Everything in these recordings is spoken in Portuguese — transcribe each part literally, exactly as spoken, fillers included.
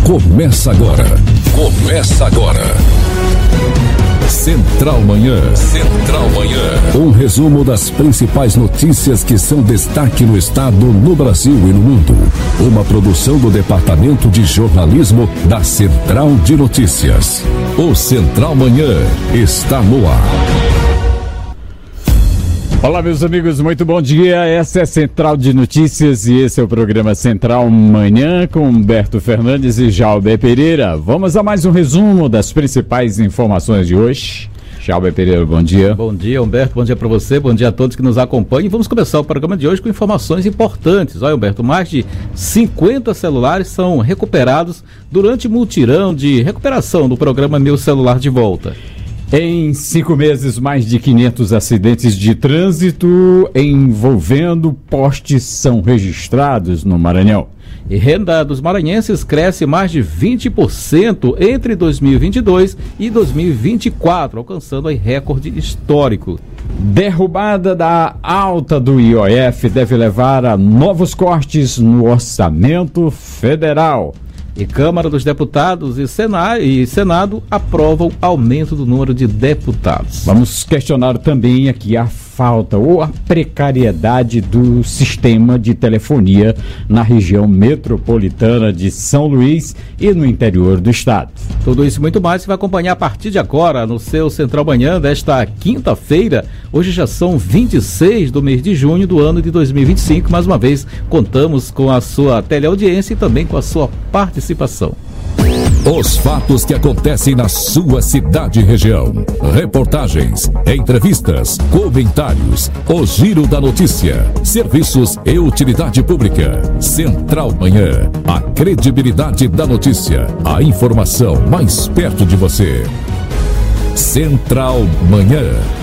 Começa agora. Começa agora. Central Manhã. Central Manhã. Um resumo das principais notícias que são destaque no estado, no Brasil e no mundo. Uma produção do Departamento de Jornalismo da Central de Notícias. O Central Manhã está no ar. Olá, meus amigos, muito bom dia. Essa é a Central de Notícias e esse é o programa Central Manhã com Humberto Fernandes e Jalber Pereira. Vamos a mais um resumo das principais informações de hoje. Jalber Pereira, bom dia. Bom dia, Humberto, bom dia para você, bom dia a todos que nos acompanham. Vamos começar o programa de hoje com informações importantes. Olha, Humberto, mais de cinquenta celulares são recuperados durante mutirão de recuperação do programa Meu Celular de Volta. Em cinco meses, mais de quinhentos acidentes de trânsito envolvendo postes são registrados no Maranhão. E renda dos maranhenses cresce mais de vinte por cento entre dois mil e vinte e dois e dois mil e vinte e quatro, alcançando aí recorde histórico. Derrubada da alta do I O F deve levar a novos cortes no orçamento federal. E Câmara dos Deputados e Senado, e Senado aprovam aumento do número de deputados. Vamos questionar também aqui a falta ou a precariedade do sistema de telefonia na região metropolitana de São Luís e no interior do estado. Tudo isso e muito mais você vai acompanhar a partir de agora no seu Central Manhã desta quinta-feira. Hoje já são vinte e seis do mês de junho do ano de dois mil e vinte e cinco. Mais uma vez, contamos com a sua teleaudiência e também com a sua participação. Os fatos que acontecem na sua cidade e região. Reportagens, entrevistas, comentários, o giro da notícia, serviços e utilidade pública. Central Manhã, a credibilidade da notícia, a informação mais perto de você. Central Manhã.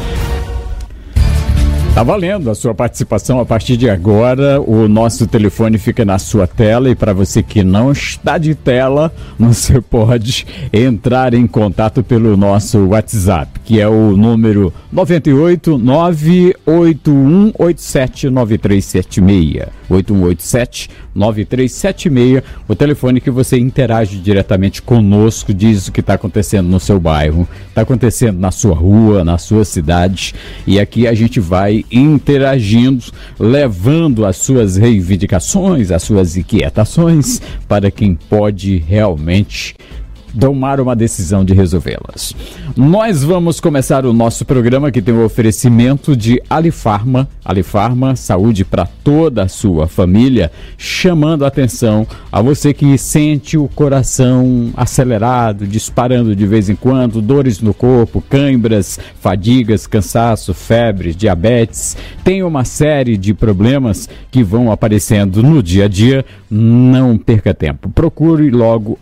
Tá valendo a sua participação a partir de agora. O nosso telefone fica na sua tela e para você que não está de tela, você pode entrar em contato pelo nosso WhatsApp, que é o número nove oito nove oito um oito sete nove três sete seis. oito um oito sete nove três sete seis, o telefone que você interage diretamente conosco, diz o que está acontecendo no seu bairro, está acontecendo na sua rua, na sua cidade, e aqui a gente vai interagindo, levando as suas reivindicações, as suas inquietações para quem pode realmente tomar uma decisão de resolvê-las. Nós vamos começar o nosso programa que tem o oferecimento de Alifarma, Alifarma, saúde para toda a sua família, chamando a atenção a você que sente o coração acelerado, disparando de vez em quando, dores no corpo, cãibras, fadigas, cansaço, febre, diabetes, tem uma série de problemas que vão aparecendo no dia a dia. Não perca tempo, procure logo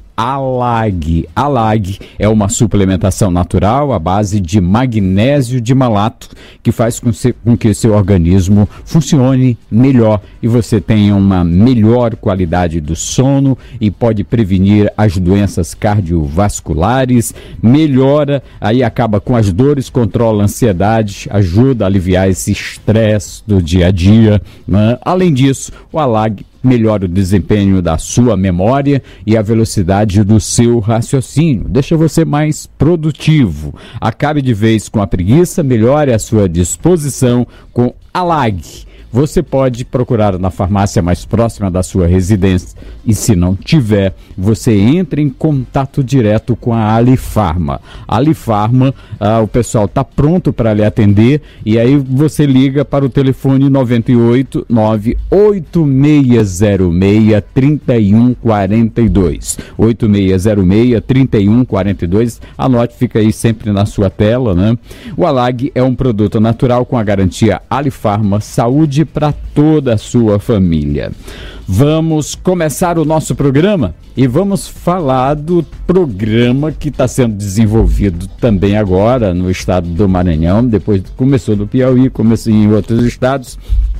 Alag. Alag é uma suplementação natural à base de magnésio de malato que faz com, se, com que seu organismo funcione melhor e você tenha uma melhor qualidade do sono e pode prevenir as doenças cardiovasculares, melhora, aí acaba com as dores, controla a ansiedade, ajuda a aliviar esse estresse do dia a dia, né? Além disso, o Alag melhora o desempenho da sua memória e a velocidade do seu raciocínio, deixa você mais produtivo. Acabe de vez com a preguiça, melhore a sua disposição com Alag. Você pode procurar na farmácia mais próxima da sua residência e se não tiver, você entra em contato direto com a Alifarma. A Alifarma, ah, o pessoal está pronto para lhe atender e aí você liga para o telefone nove oito nove oito seis zero seis três um quatro dois. oito seis zero seis três um quatro dois, anote, fica aí sempre na sua tela, né? O Alag é um produto natural com a garantia Alifarma, saúde para toda a sua família. Vamos começar o nosso programa e vamos falar do programa que está sendo desenvolvido também agora no estado do Maranhão, depois começou no Piauí, começou em outros estados.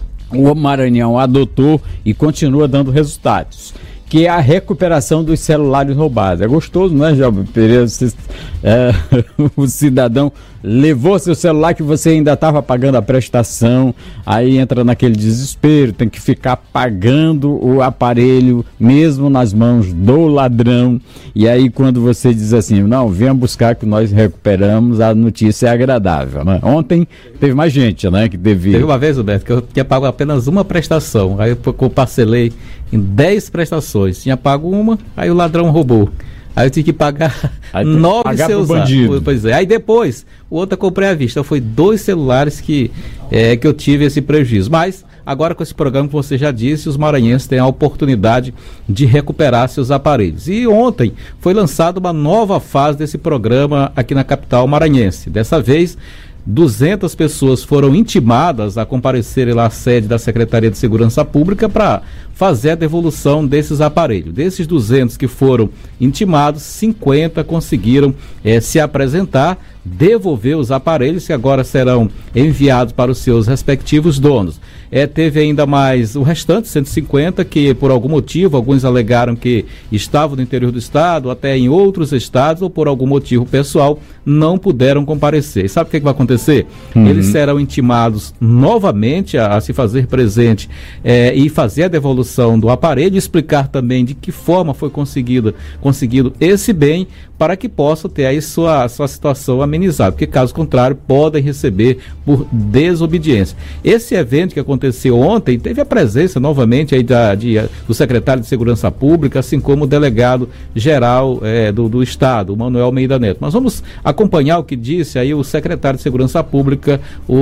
O Maranhão adotou e continua dando resultados, que é a recuperação dos celulares roubados. É gostoso, não é, Jalber Pereira? É, o cidadão levou seu celular que você ainda estava pagando a prestação, aí entra naquele desespero, tem que ficar pagando o aparelho mesmo nas mãos do ladrão, e aí quando você diz assim, não, venha buscar que nós recuperamos, a notícia é agradável, né? Ontem teve mais gente, né, que devia. Teve uma vez, Roberto, que eu tinha pago apenas uma prestação, aí eu parcelei em dez prestações, tinha pago uma, aí o ladrão roubou. Aí eu tive que pagar aí nove celulares. Pois é. Aí depois, o outro eu comprei à vista. Então, foi dois celulares que, é, que eu tive esse prejuízo. Mas, agora com esse programa que você já disse, os maranhenses têm a oportunidade de recuperar seus aparelhos. E ontem foi lançada uma nova fase desse programa aqui na capital maranhense. Dessa vez, duzentas pessoas foram intimadas a comparecerem lá à sede da Secretaria de Segurança Pública para fazer a devolução desses aparelhos. Desses duzentos que foram intimados, cinquenta conseguiram eh, se apresentar, devolver os aparelhos que agora serão enviados para os seus respectivos donos. É, teve ainda mais o restante, cento e cinquenta, que por algum motivo, alguns alegaram que estavam no interior do estado, até em outros estados, ou por algum motivo pessoal, não puderam comparecer. E sabe o que, é que vai acontecer? Uhum. Eles serão intimados novamente a, a se fazer presente é, e fazer a devolução do aparelho, explicar também de que forma foi conseguido, conseguido esse bem, para que possa ter aí sua, sua situação amenizada, porque caso contrário podem receber por desobediência. Esse evento que aconteceu ontem teve a presença novamente aí da, de, do secretário de Segurança Pública, assim como o delegado geral é, do, do estado, o Manuel Almeida Neto. Mas vamos acompanhar o que disse aí o secretário de Segurança Pública,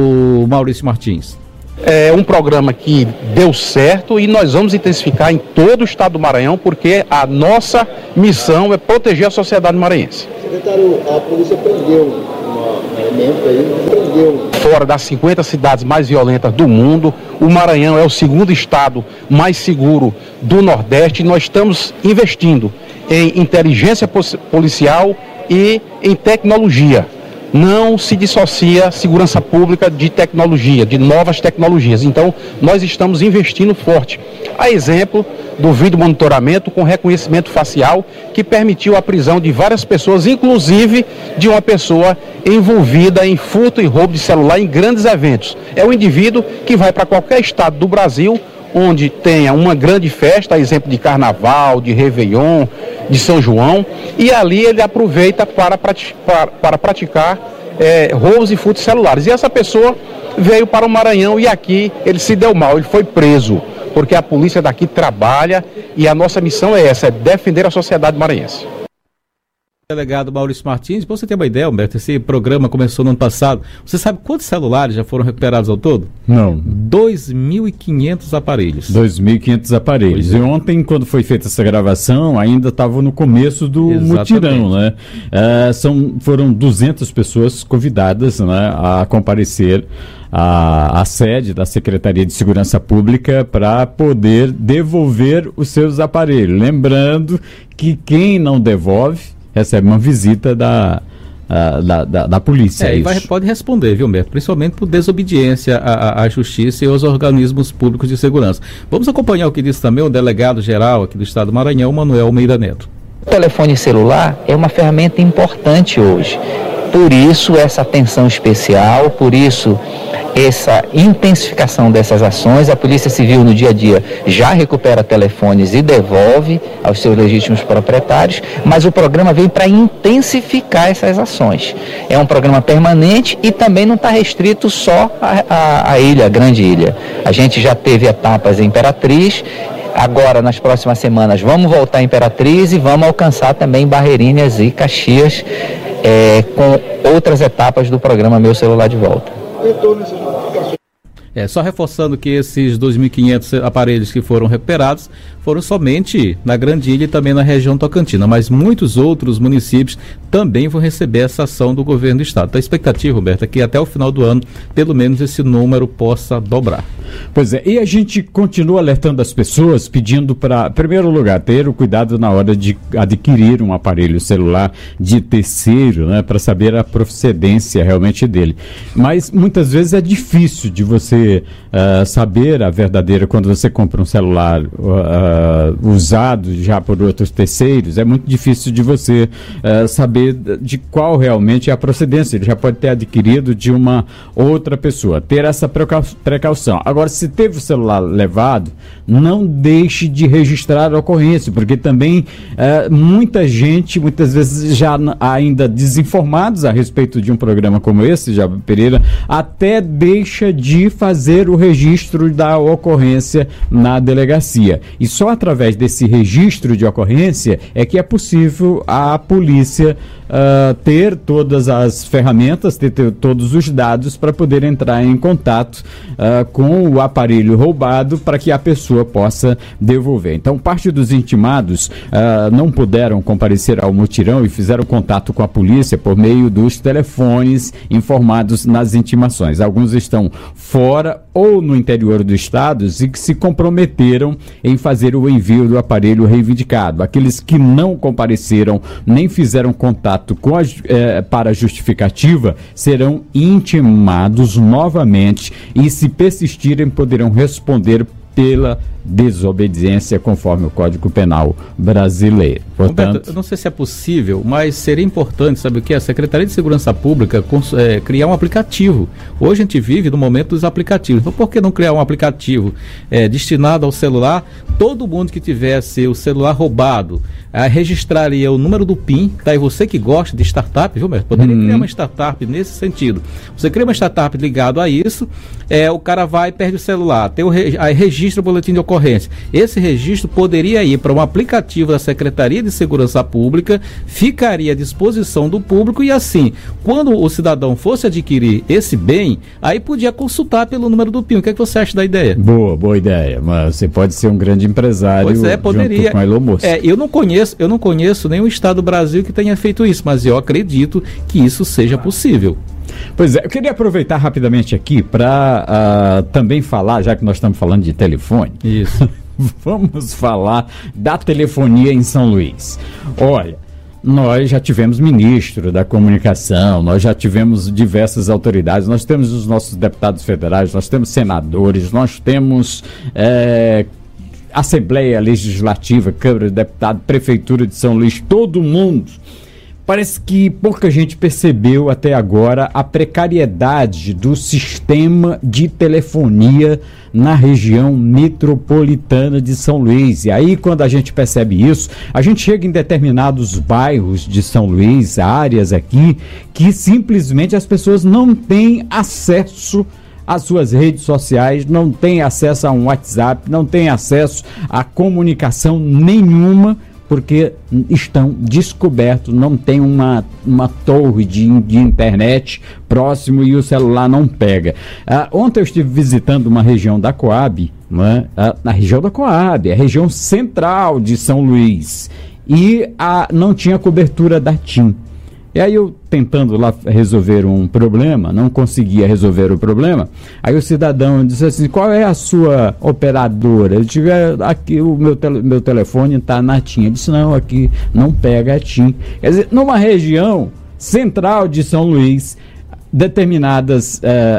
o Maurício Martins. É um programa que deu certo e nós vamos intensificar em todo o estado do Maranhão, porque a nossa missão é proteger a sociedade maranhense. Secretário, a polícia prendeu um elemento aí, prendeu. Fora das cinquenta cidades mais violentas do mundo, o Maranhão é o segundo estado mais seguro do Nordeste e nós estamos investindo em inteligência policial e em tecnologia. Não se dissocia segurança pública de tecnologia, de novas tecnologias. Então, nós estamos investindo forte. A exemplo do vídeo monitoramento com reconhecimento facial, que permitiu a prisão de várias pessoas, inclusive de uma pessoa envolvida em furto e roubo de celular em grandes eventos. É um indivíduo que vai para qualquer estado do Brasil, onde tenha uma grande festa, exemplo de carnaval, de Réveillon, de São João, e ali ele aproveita para, prati- para, para praticar é, roubos e furtos celulares. E essa pessoa veio para o Maranhão e aqui ele se deu mal, ele foi preso, porque a polícia daqui trabalha e a nossa missão é essa, é defender a sociedade maranhense. Delegado Maurício Martins, para você ter uma ideia, Humberto, esse programa começou no ano passado. Você sabe quantos celulares já foram recuperados ao todo? Não. dois mil e quinhentos aparelhos. dois mil e quinhentos aparelhos. É. E ontem, quando foi feita essa gravação, ainda estava no começo do Exatamente. mutirão, né? É, são, foram duzentas pessoas convidadas, né, a comparecer à, à sede da Secretaria de Segurança Pública para poder devolver os seus aparelhos. Lembrando que quem não devolve recebe uma visita da, a, da, da, da polícia. É, e vai, pode responder, viu, Humberto? Principalmente por desobediência à, à justiça e aos organismos públicos de segurança. Vamos acompanhar o que disse também o delegado geral aqui do estado do Maranhão, Manuel Almeida Neto. O telefone celular é uma ferramenta importante hoje. Por isso, essa atenção especial, por isso, essa intensificação dessas ações. A Polícia Civil, no dia a dia, já recupera telefones e devolve aos seus legítimos proprietários, mas o programa veio para intensificar essas ações. É um programa permanente e também não está restrito só à ilha, a grande ilha. A gente já teve etapas em Imperatriz. Agora, nas próximas semanas, vamos voltar a Imperatriz e vamos alcançar também Barreirinhas e Caxias, é, com outras etapas do programa Meu Celular de Volta. É, só reforçando que esses dois mil e quinhentos aparelhos que foram recuperados foram somente na Grande Ilha e também na região Tocantina, mas muitos outros municípios também vão receber essa ação do governo do estado. Então a expectativa, Roberto, é que até o final do ano, pelo menos esse número possa dobrar. Pois é, e a gente continua alertando as pessoas, pedindo para, em primeiro lugar, ter o cuidado na hora de adquirir um aparelho celular de terceiro, né, para saber a procedência realmente dele. Mas muitas vezes é difícil de você uh, saber a verdadeira, quando você compra um celular uh, usado já por outros terceiros, é muito difícil de você uh, saber de qual realmente é a procedência. Ele já pode ter adquirido de uma outra pessoa. Ter essa precau- precaução. Agora, se teve o celular levado, não deixe de registrar a ocorrência, porque também eh, muita gente, muitas vezes já ainda desinformados a respeito de um programa como esse, Jabu Pereira, até deixa de fazer o registro da ocorrência na delegacia. E só através desse registro de ocorrência é que é possível a polícia Uh, ter todas as ferramentas, ter, ter todos os dados para poder entrar em contato uh, com o aparelho roubado para que a pessoa possa devolver. Então, parte dos intimados uh, não puderam comparecer ao mutirão e fizeram contato com a polícia por meio dos telefones informados nas intimações. Alguns estão fora ou no interior do estado e que se comprometeram em fazer o envio do aparelho reivindicado. Aqueles que não compareceram nem fizeram contato com a, eh, para a justificativa serão intimados novamente e, se persistirem, poderão responder pela desobediência conforme o Código Penal brasileiro. Portanto, Roberto, eu não sei se é possível, mas seria importante, sabe o que? A Secretaria de Segurança Pública cons- é, criar um aplicativo. Hoje a gente vive no momento dos aplicativos. Então, por que não criar um aplicativo é, destinado ao celular? Todo mundo que tivesse o celular roubado é, registraria o número do P I N, tá? E você que gosta de startup, viu, Roberto? Poderia hum. criar uma startup nesse sentido. Você cria uma startup ligado a isso, é, o cara vai e perde o celular, tem o re- aí registra o boletim de ocorrência. Esse registro poderia ir para um aplicativo da Secretaria de Segurança Pública, ficaria à disposição do público e, assim, quando o cidadão fosse adquirir esse bem, aí podia consultar pelo número do P I N. O que é que você acha da ideia? Boa, boa ideia. Mas você pode ser um grande empresário. Pois é, poderia. Junto com a Elon Musk. É, eu não conheço, eu não conheço nenhum estado do Brasil que tenha feito isso, mas eu acredito que isso seja possível. Pois é, eu queria aproveitar rapidamente aqui para uh, também falar, já que nós estamos falando de telefone. Isso. Vamos falar da telefonia em São Luís. Olha, nós já tivemos ministro da comunicação, nós já tivemos diversas autoridades, nós temos os nossos deputados federais, nós temos senadores, nós temos é, Assembleia Legislativa, Câmara de Deputados, Prefeitura de São Luís, todo mundo. Parece que pouca gente percebeu até agora a precariedade do sistema de telefonia na região metropolitana de São Luís. E aí, quando a gente percebe isso, a gente chega em determinados bairros de São Luís, áreas aqui, que simplesmente as pessoas não têm acesso às suas redes sociais, não têm acesso a um WhatsApp, não têm acesso a comunicação nenhuma, porque estão descobertos, não tem uma, uma torre de, de internet próximo e o celular não pega. Ah, ontem eu estive visitando uma região da Coab, né? ah, na região da Coab, a região central de São Luís, e ah, não tinha cobertura da TIM. E aí eu tentando lá resolver um problema, não conseguia resolver o problema, aí o cidadão disse assim, qual é a sua operadora? Eu disse, aqui o meu, tele, meu telefone está na TIM. Eu disse, não, aqui não pega a TIM. Quer dizer, numa região central de São Luís, determinadas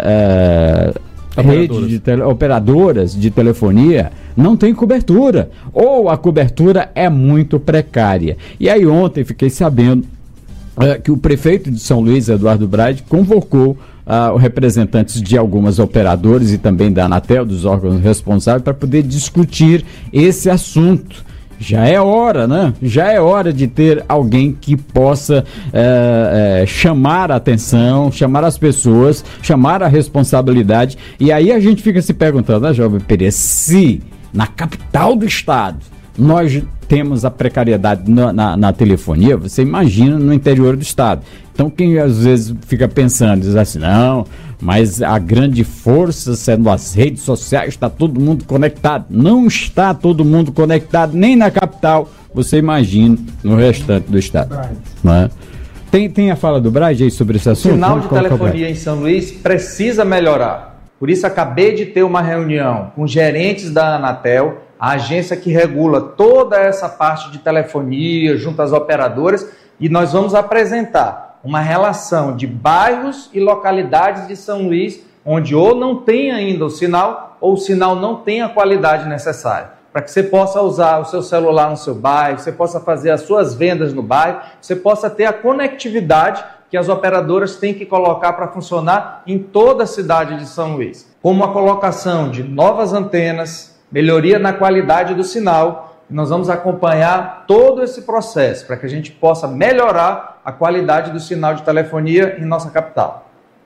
é, é, redes de tele, operadoras de telefonia não tem cobertura, ou a cobertura é muito precária. E aí ontem fiquei sabendo É, que o prefeito de São Luís, Eduardo Braide, convocou uh, representantes de algumas operadoras e também da Anatel, dos órgãos responsáveis, para poder discutir esse assunto. Já é hora, né? Já é hora de ter alguém que possa é, é, chamar a atenção, chamar as pessoas, chamar a responsabilidade. E aí a gente fica se perguntando, né, Jovem Pereira, se na capital do estado nós temos a precariedade na, na, na telefonia, você imagina no interior do estado. Então quem às vezes fica pensando, diz assim, não, mas a grande força sendo as redes sociais, está todo mundo conectado. Não está todo mundo conectado, nem na capital, você imagina no restante do estado. Não é? Tem, tem a fala do Braide aí sobre esse assunto? O sinal de telefonia em São Luís precisa melhorar. Por isso, acabei de ter uma reunião com gerentes da Anatel, a agência que regula toda essa parte de telefonia junto às operadoras, e nós vamos apresentar uma relação de bairros e localidades de São Luís, onde ou não tem ainda o sinal, ou o sinal não tem a qualidade necessária, para que você possa usar o seu celular no seu bairro, você possa fazer as suas vendas no bairro, você possa ter a conectividade que as operadoras têm que colocar para funcionar em toda a cidade de São Luís, como a colocação de novas antenas, melhoria na qualidade do sinal. Nós vamos acompanhar todo esse processo para que a gente possa melhorar a qualidade do sinal de telefonia em nossa capital.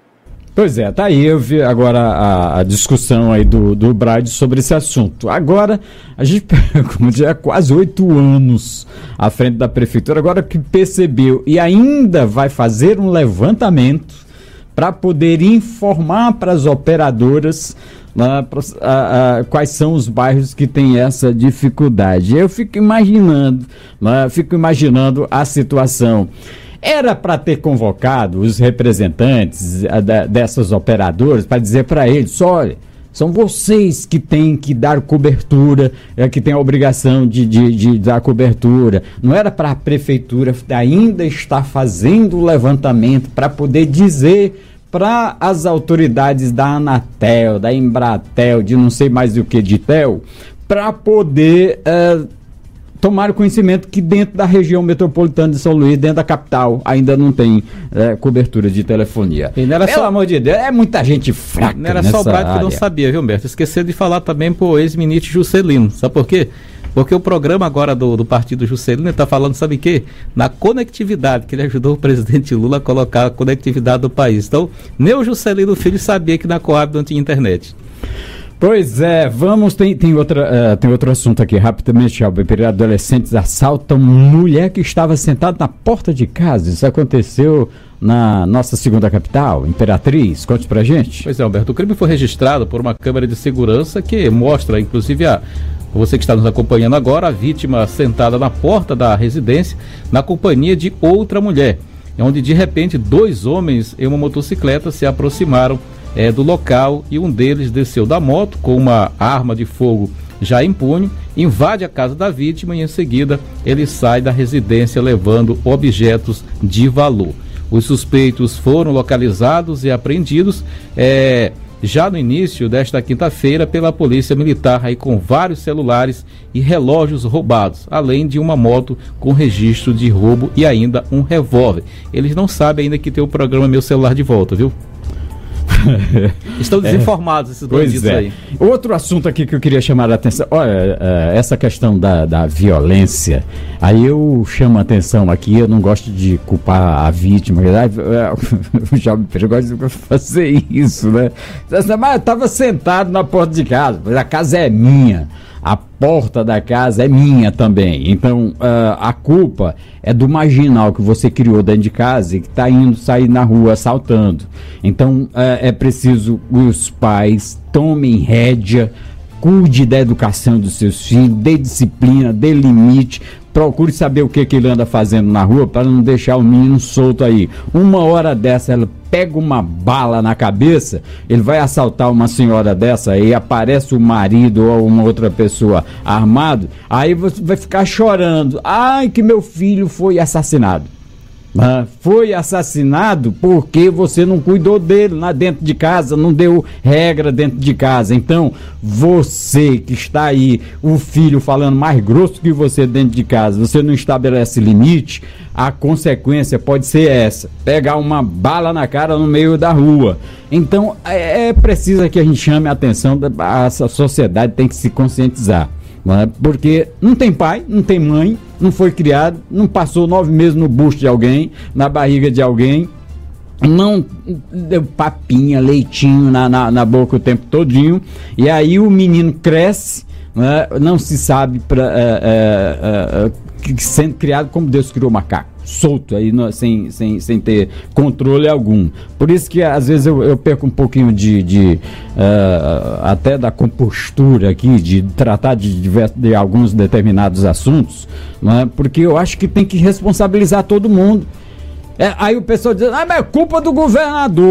Pois é, tá aí, eu vi agora a, a discussão aí do, do Brade sobre esse assunto. Agora, a gente, como já há quase oito anos à frente da prefeitura, agora que percebeu e ainda vai fazer um levantamento para poder informar para as operadoras uh, pra, uh, uh, quais são os bairros que têm essa dificuldade. Eu fico imaginando, uh, fico imaginando a situação. Era para ter convocado os representantes dessas operadoras para dizer para eles, olha, são vocês que têm que dar cobertura, que têm a obrigação de, de, de dar cobertura. Não era para a prefeitura ainda estar fazendo o levantamento para poder dizer para as autoridades da Anatel, da Embratel, de não sei mais o que, de Tel, para poder... Uh, tomar conhecimento que dentro da região metropolitana de São Luís, dentro da capital, ainda não tem é, cobertura de telefonia. E não era Pelo só... amor de Deus, é muita gente fraca. Não era só o Brade que não sabia, viu, Humberto? Esqueceu de falar também pro ex-ministro Juscelino. Sabe por quê? Porque o programa agora do, do partido Juscelino está falando, sabe o quê? Na conectividade, que ele ajudou o presidente Lula a colocar a conectividade do país. Então, nem o Juscelino Filho sabia que na Coab não tinha internet. Pois é, vamos, tem, tem, outra, uh, tem outro assunto aqui, rapidamente, Albert. Adolescentes assaltam mulher que estava sentada na porta de casa. Isso aconteceu na nossa segunda capital, Imperatriz. Conte pra gente. Pois é, Alberto, o crime foi registrado por uma câmera de segurança que mostra, inclusive, a você que está nos acompanhando agora, a vítima sentada na porta da residência, na companhia de outra mulher, onde de repente dois homens em uma motocicleta se aproximaram É, do local, e um deles desceu da moto com uma arma de fogo já em punho, invade a casa da vítima e em seguida ele sai da residência levando objetos de valor. Os suspeitos foram localizados e apreendidos é, já no início desta quinta-feira pela Polícia Militar, aí com vários celulares e relógios roubados, além de uma moto com registro de roubo e ainda um revólver. Eles não sabem ainda que tem o programa Meu Celular de Volta, viu? Estão desinformados é, esses bandidos é. aí. Outro assunto aqui que eu queria chamar a atenção, olha, essa questão da, da violência, aí eu chamo a atenção aqui, eu não gosto de culpar a vítima, o jovem perigoso de fazer isso, né? Mas eu estava sentado na porta de casa, a casa é minha. A porta da casa é minha também. Então, uh, a culpa é do marginal que você criou dentro de casa e que está indo sair na rua assaltando. Então, uh, é preciso que os pais tomem rédea, cuide da educação dos seus filhos, dê disciplina, dê limite, procure saber o que, que ele anda fazendo na rua para não deixar o menino solto aí. Uma hora dessa, ela pega uma bala na cabeça, ele vai assaltar uma senhora dessa aí, aparece o marido ou uma outra pessoa armado, aí você vai ficar chorando. Ai, que meu filho foi assassinado. Ah, foi assassinado porque você não cuidou dele lá dentro de casa, não deu regra dentro de casa. Então, você que está aí, o filho falando mais grosso que você dentro de casa, você não estabelece limite, a consequência pode ser essa, pegar uma bala na cara no meio da rua. Então, é, é preciso que a gente chame a atenção, a sociedade tem que se conscientizar. Porque não tem pai, não tem mãe, não foi criado, não passou nove meses no bucho de alguém, na barriga de alguém, não deu papinha, leitinho na, na, na boca o tempo todinho, e aí o menino cresce, né, não se sabe, pra, é, é, é, sendo criado como Deus criou o macaco. Solto aí, no, sem, sem, sem ter controle algum. Por isso que às vezes eu, eu perco um pouquinho de, de uh, até da compostura aqui, de tratar de, de, de alguns determinados assuntos, né? Porque eu acho que tem que responsabilizar todo mundo. É, aí o pessoal diz, ah, mas é culpa do governador.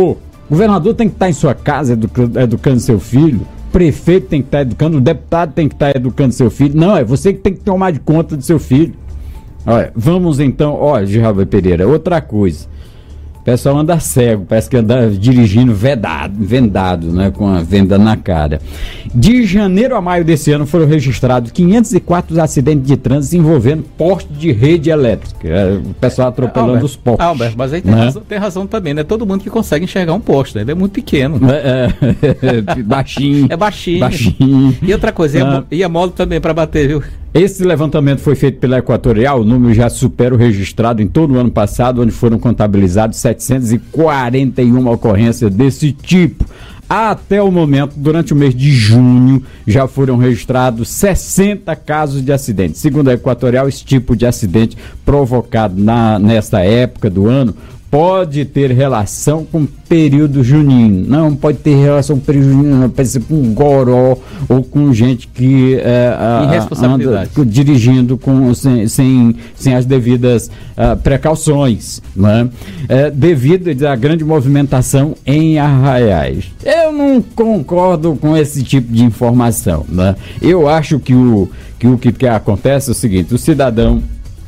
O governador tem que estar em sua casa educando, educando seu filho. O prefeito tem que estar educando. O deputado tem que estar educando seu filho. Não, é você que tem que tomar de conta do seu filho. Olha, vamos então... Olha, Djalber Pereira, outra coisa. O pessoal anda cego, parece que anda dirigindo vedado, vendado, né, com a venda na cara. De janeiro a maio desse ano foram registrados quinhentos e quatro acidentes de trânsito envolvendo poste de rede elétrica. O pessoal atropelando Albert, os postes. Albert, mas aí tem, né? razão, tem razão também, não é todo mundo que consegue enxergar um poste, né? Ele é muito pequeno. É, é, baixinho. É baixinho. baixinho. E outra coisa, ah. e a moto também para bater, viu? Esse levantamento foi feito pela Equatorial, o número já supera o registrado em todo o ano passado, onde foram contabilizados setecentas e quarenta e uma ocorrências desse tipo. Até o momento, durante o mês de junho, já foram registrados sessenta casos de acidente. Segundo a Equatorial, esse tipo de acidente provocado na, nesta época do ano pode ter relação com o período junino. Não pode ter relação com o período junino, não pode ser com goró ou com gente que é, irresponsabilidade. anda dirigindo com, sem, sem, sem as devidas uh, precauções, né? É, devido à grande movimentação em Arraiais. Eu não concordo com esse tipo de informação, né? Eu acho que o que, o que, que acontece é o seguinte: o cidadão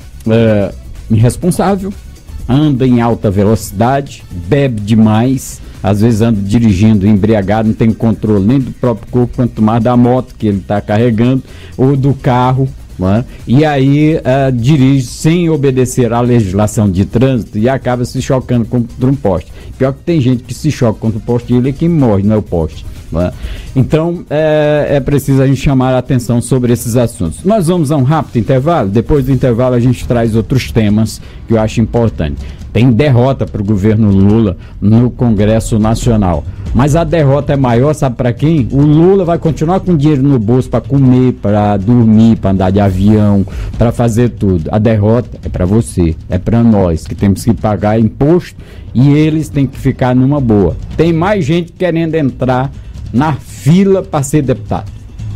é, irresponsável anda em alta velocidade, bebe demais, às vezes anda dirigindo embriagado, não tem controle nem do próprio corpo, quanto mais da moto que ele está carregando, ou do carro, né? E aí uh, dirige sem obedecer à legislação de trânsito e acaba se chocando contra um poste. Pior que tem gente que se choca contra o poste e ele é quem morre, não é o poste. Né? Então é, é preciso a gente chamar a atenção sobre esses assuntos. Nós vamos a um rápido intervalo. Depois do intervalo a gente traz outros temas que eu acho importante. Tem derrota para o governo Lula no Congresso Nacional, mas a derrota é maior, sabe para quem? O Lula vai continuar com dinheiro no bolso para comer, para dormir, para andar de avião, para fazer tudo. A derrota é para você, é para nós que temos que pagar imposto e eles têm que ficar numa boa. Tem mais gente querendo entrar na fila para ser deputado.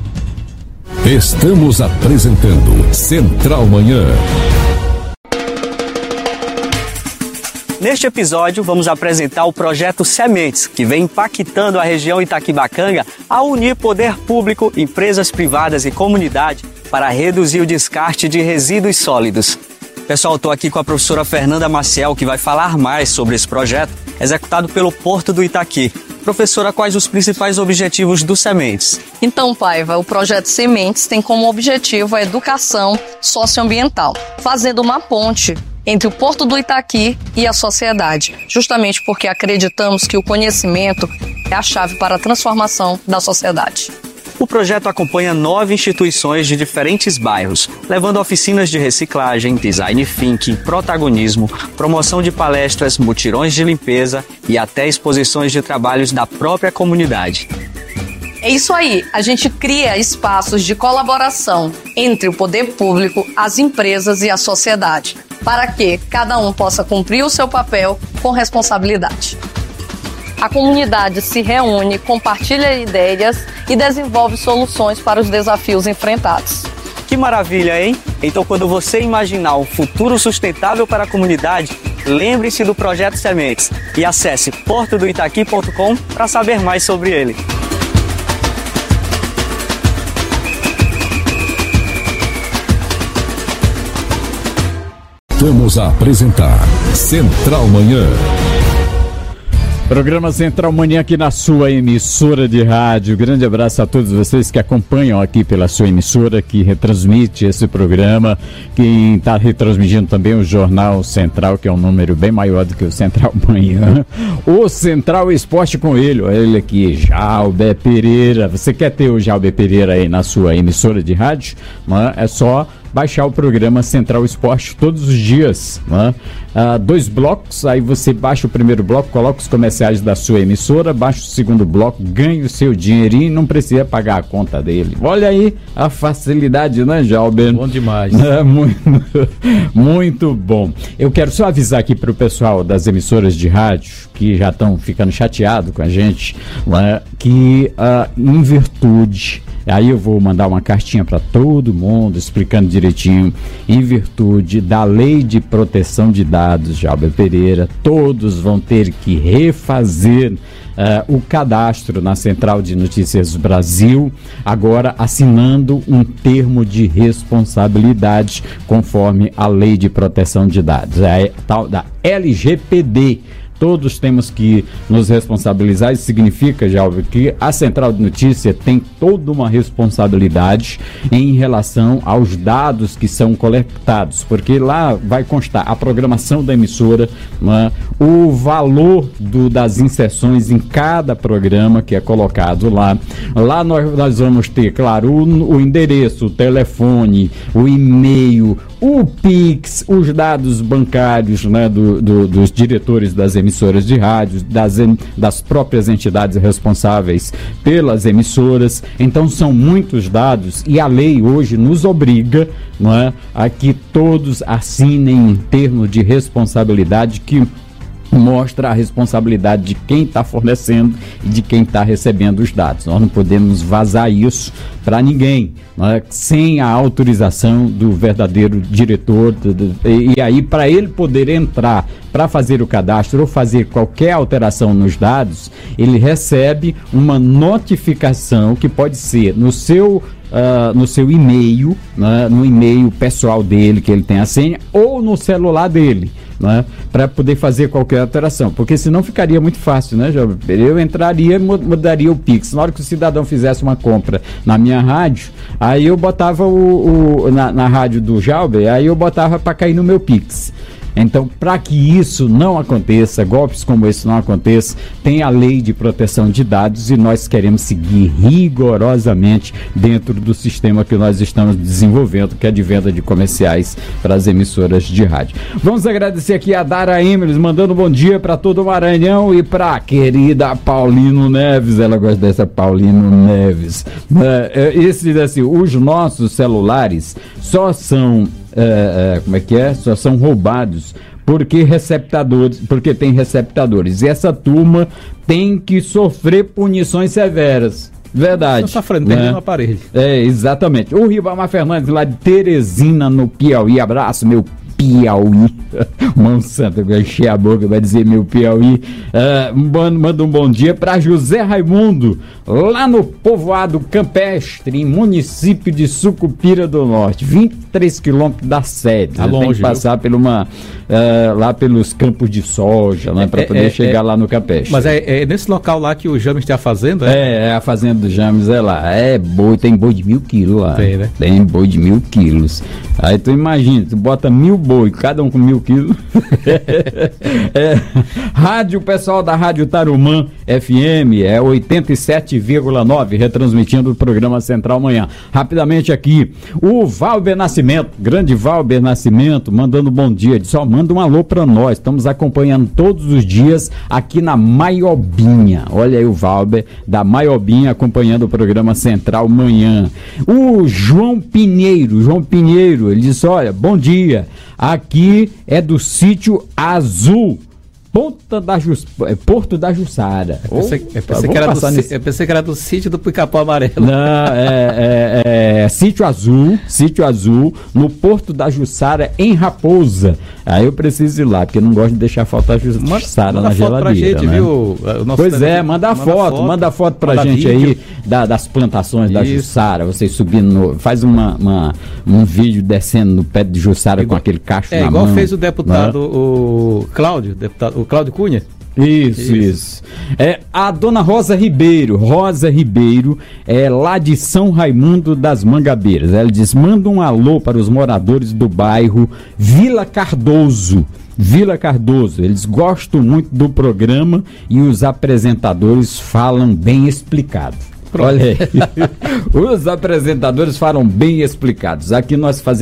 Estamos apresentando Central Manhã. Neste episódio, vamos apresentar o projeto Sementes, que vem impactando a região Itaquibacanga a unir poder público, empresas privadas e comunidade para reduzir o descarte de resíduos sólidos. Pessoal, estou aqui com a professora Fernanda Maciel, que vai falar mais sobre esse projeto, executado pelo Porto do Itaqui. Professora, quais os principais objetivos do Sementes? Então, Paiva, o projeto Sementes tem como objetivo a educação socioambiental, fazendo uma ponte entre o Porto do Itaqui e a sociedade, justamente porque acreditamos que o conhecimento é a chave para a transformação da sociedade. O projeto acompanha nove instituições de diferentes bairros, levando oficinas de reciclagem, design thinking, protagonismo, promoção de palestras, mutirões de limpeza e até exposições de trabalhos da própria comunidade. É isso aí, a gente cria espaços de colaboração entre o poder público, as empresas e a sociedade, para que cada um possa cumprir o seu papel com responsabilidade. A comunidade se reúne, compartilha ideias e desenvolve soluções para os desafios enfrentados. Que maravilha, hein? Então, quando você imaginar um futuro sustentável para a comunidade, lembre-se do Projeto Sementes e acesse porto do itaqui ponto com para saber mais sobre ele. Vamos a apresentar Central Manhã. Programa Central Manhã aqui na sua emissora de rádio. Grande abraço a todos vocês que acompanham aqui pela sua emissora, que retransmite esse programa, quem está retransmitindo também o Jornal Central, que é um número bem maior do que o Central Manhã. O Central Esporte com ele, ele aqui, Djalber Pereira. Você quer ter o Djalber Pereira aí na sua emissora de rádio? Não, é só baixar o programa Central Esporte todos os dias, né? Ah, dois blocos, aí você baixa o primeiro bloco, coloca os comerciais da sua emissora, baixa o segundo bloco, ganha o seu dinheirinho e não precisa pagar a conta dele. Olha aí a facilidade, né, Djalber? Bom demais. É, muito, muito bom. Eu quero só avisar aqui para o pessoal das emissoras de rádio, que já estão ficando chateados com a gente, né, que ah, em virtude... Aí eu vou mandar uma cartinha para todo mundo, explicando direito direitinho, em virtude da Lei de Proteção de Dados, Jalber Pereira, todos vão ter que refazer Uh, o cadastro na Central de Notícias Brasil, agora assinando um termo de responsabilidade conforme a Lei de Proteção de Dados, a tal da L G P D. Todos temos que nos responsabilizar. Isso significa, Jalber, que a Central de Notícia tem toda uma responsabilidade em relação aos dados que são coletados, porque lá vai constar a programação da emissora, né, o valor do, das inserções em cada programa que é colocado lá. Lá nós, nós vamos ter, claro, o, o endereço, o telefone, o e-mail, o Pix, os dados bancários, né, do, do, dos diretores das emissoras de rádio, das, das próprias entidades responsáveis pelas emissoras. Então são muitos dados e a lei hoje nos obriga, não é, a que todos assinem um termo de responsabilidade que mostra a responsabilidade de quem está fornecendo e de quem está recebendo os dados. Nós não podemos vazar isso para ninguém, não é? Sem a autorização do verdadeiro diretor. Do, do, e, e aí, para ele poder entrar para fazer o cadastro ou fazer qualquer alteração nos dados, ele recebe uma notificação que pode ser no seu Uh, no seu e-mail, né, no e-mail pessoal dele, que ele tem a senha, ou no celular dele, né, para poder fazer qualquer alteração, porque senão ficaria muito fácil, né, Jalber? Eu entraria e mudaria o Pix. Na hora que o cidadão fizesse uma compra na minha rádio, aí eu botava o, o na, na rádio do Jalber, aí eu botava para cair no meu Pix. Então, para que isso não aconteça, golpes como esse não aconteçam, tem a Lei de Proteção de Dados e nós queremos seguir rigorosamente dentro do sistema que nós estamos desenvolvendo, que é de venda de comerciais para as emissoras de rádio. Vamos agradecer aqui a Dara Emeles, mandando um bom dia para todo o Maranhão e para a querida Paulino Neves. Ela gosta dessa Paulino Neves. É, esse, assim, os nossos celulares só são É, é, como é que é? Só são roubados porque receptadores, porque tem receptadores. E essa turma tem que sofrer punições severas. Verdade. Você está prendendo o aparelho. É, exatamente. O Ribamar Fernandes, lá de Teresina, no Piauí. Abraço, meu Piauí. Mão Santa, eu encher a boca, vai dizer meu Piauí. Uh, manda um bom dia para José Raimundo, lá no povoado Campestre, em município de Sucupira do Norte, vinte e três quilômetros da sede. Tá longe, tem que passar por uma, uh, lá pelos campos de soja, né, para é, poder é, chegar é, lá no Campestre. Mas é, é nesse local lá que o James tem a fazenda? É, é, é a fazenda do James, é lá. É boi, tem boi de mil quilos lá. Tem, né? Tem boi de mil quilos. Aí tu imagina, tu bota mil boi, cada um com mil quilos. é, rádio, pessoal da Rádio Tarumã F M, é oitenta e sete vírgula nove, retransmitindo o programa Central Manhã. Rapidamente aqui, o Valber Nascimento, grande Valber Nascimento, mandando um bom dia, só manda um alô pra nós, estamos acompanhando todos os dias aqui na Maiobinha. Olha aí o Valber da Maiobinha acompanhando o programa Central Manhã. O João Pinheiro, João Pinheiro, ele disse, olha, bom dia, aqui é do Sítio Azul, Ponta da Jus... Porto da Jussara. Eu pensei, eu pensei, que, era do, nesse... eu pensei que era do sítio do Pica-Pau Amarelo. Não, é, é, é Sítio Azul, Sítio Azul, no Porto da Jussara, em Raposa. Aí eu preciso ir lá, porque eu não gosto de deixar faltar Jussara manda na geladeira. Pra gente, né? Viu? O nosso pois é, manda, manda foto, foto, manda foto pra manda gente vídeo. Aí da, das plantações Isso. da Jussara, vocês subindo, no, faz uma, uma, um vídeo descendo no pé de Jussara igual, com aquele cacho é, na mão. É, igual fez o deputado, né? o Cláudio, deputado o Cláudio Cunha? Isso, isso, isso. É, a dona Rosa Ribeiro, Rosa Ribeiro, é lá de São Raimundo das Mangabeiras. Ela diz, manda um alô para os moradores do bairro Vila Cardoso. Vila Cardoso, eles gostam muito do programa e os apresentadores falam bem explicado. Pronto. Olha aí, os apresentadores falam bem explicados. Aqui nós fazemos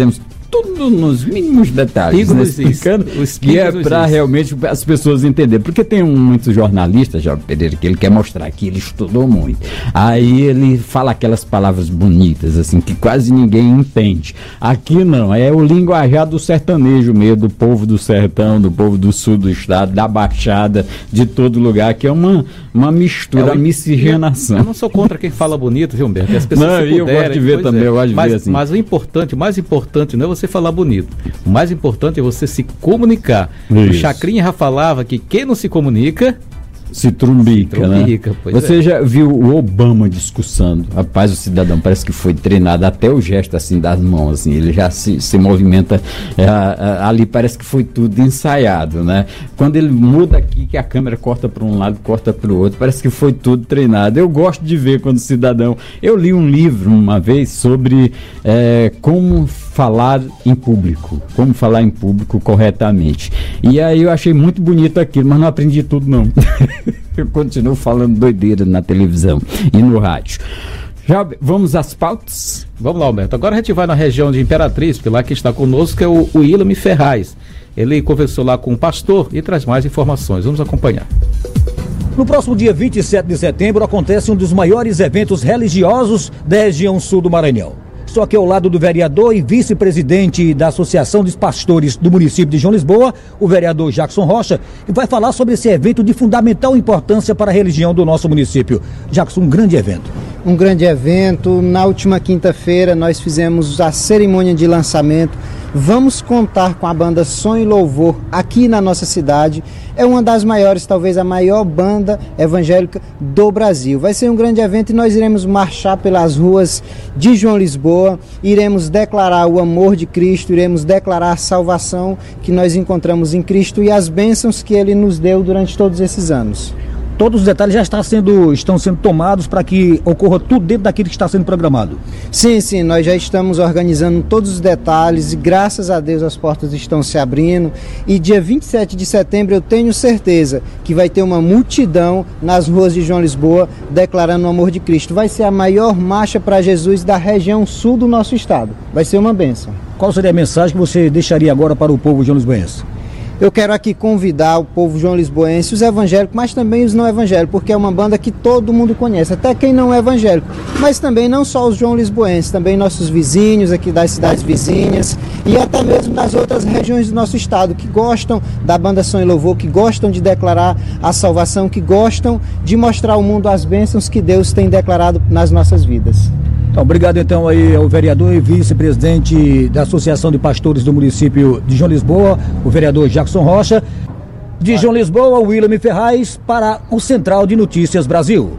tudo nos mínimos detalhes, né? Explicando que é para realmente as pessoas entenderem. Porque tem um, muitos jornalistas, Jorge Pereira, que ele quer mostrar que ele estudou muito. Aí ele fala aquelas palavras bonitas, assim, que quase ninguém entende. Aqui não, é o linguajar do sertanejo mesmo, do povo do sertão, do povo do sul do estado, da Baixada, de todo lugar, que é uma, uma mistura, uma é, miscigenação. Eu não sou contra quem fala bonito, viu, Humberto? As pessoas não, eu gosto de ver também, é. eu gosto de mas, ver assim. Mas o importante, o mais importante não é você falar bonito. O mais importante é você se comunicar. Isso. O Chacrinha já falava que quem não se comunica... Se trumbica, se trumbica, né? Você é. já viu o Obama discursando? Rapaz, o cidadão parece que foi treinado até o gesto assim das mãos, assim, ele já se, se movimenta é, ali, parece que foi tudo ensaiado, né? Quando ele muda aqui, que a câmera corta para um lado, corta para o outro, parece que foi tudo treinado. Eu gosto de ver quando o cidadão... Eu li um livro uma vez sobre é, como falar em público, como falar em público corretamente. E aí eu achei muito bonito aquilo, mas não aprendi tudo não. Eu continuo falando doideira na televisão e no rádio. Já vamos às pautas? Vamos lá, Alberto. Agora a gente vai na região de Imperatriz, porque lá que está conosco é o, o William Ferraz. Ele conversou lá com o pastor e traz mais informações. Vamos acompanhar. No próximo dia vinte e sete de setembro acontece um dos maiores eventos religiosos da região sul do Maranhão. Estou aqui ao lado do vereador e vice-presidente da Associação dos Pastores do município de João Lisboa, o vereador Jackson Rocha, que vai falar sobre esse evento de fundamental importância para a religião do nosso município. Jackson, um grande evento. Um grande evento. Na última quinta-feira nós fizemos a cerimônia de lançamento. Vamos contar com a banda Som e Louvor aqui na nossa cidade. É uma das maiores, talvez a maior banda evangélica do Brasil. Vai ser um grande evento e nós iremos marchar pelas ruas de João Lisboa, iremos declarar o amor de Cristo, iremos declarar a salvação que nós encontramos em Cristo e as bênçãos que Ele nos deu durante todos esses anos. Todos os detalhes já estão sendo, estão sendo tomados para que ocorra tudo dentro daquilo que está sendo programado. Sim, sim, nós já estamos organizando todos os detalhes e graças a Deus as portas estão se abrindo. E dia vinte e sete de setembro eu tenho certeza que vai ter uma multidão nas ruas de João Lisboa declarando o amor de Cristo. Vai ser a maior marcha para Jesus da região sul do nosso estado. Vai ser uma bênção. Qual seria a mensagem que você deixaria agora para o povo joão lisboense? Eu quero aqui convidar o povo joão lisboense, os evangélicos, mas também os não evangélicos, porque é uma banda que todo mundo conhece, até quem não é evangélico, mas também não só os joão lisboenses, também nossos vizinhos aqui das cidades vizinhas e até mesmo das outras regiões do nosso estado, que gostam da banda Som e Louvor, que gostam de declarar a salvação, que gostam de mostrar ao mundo as bênçãos que Deus tem declarado nas nossas vidas. Então, obrigado então aí ao vereador e vice-presidente da Associação de Pastores do município de João Lisboa, o vereador Jackson Rocha. De João Lisboa, o William Ferraz para o Central de Notícias Brasil.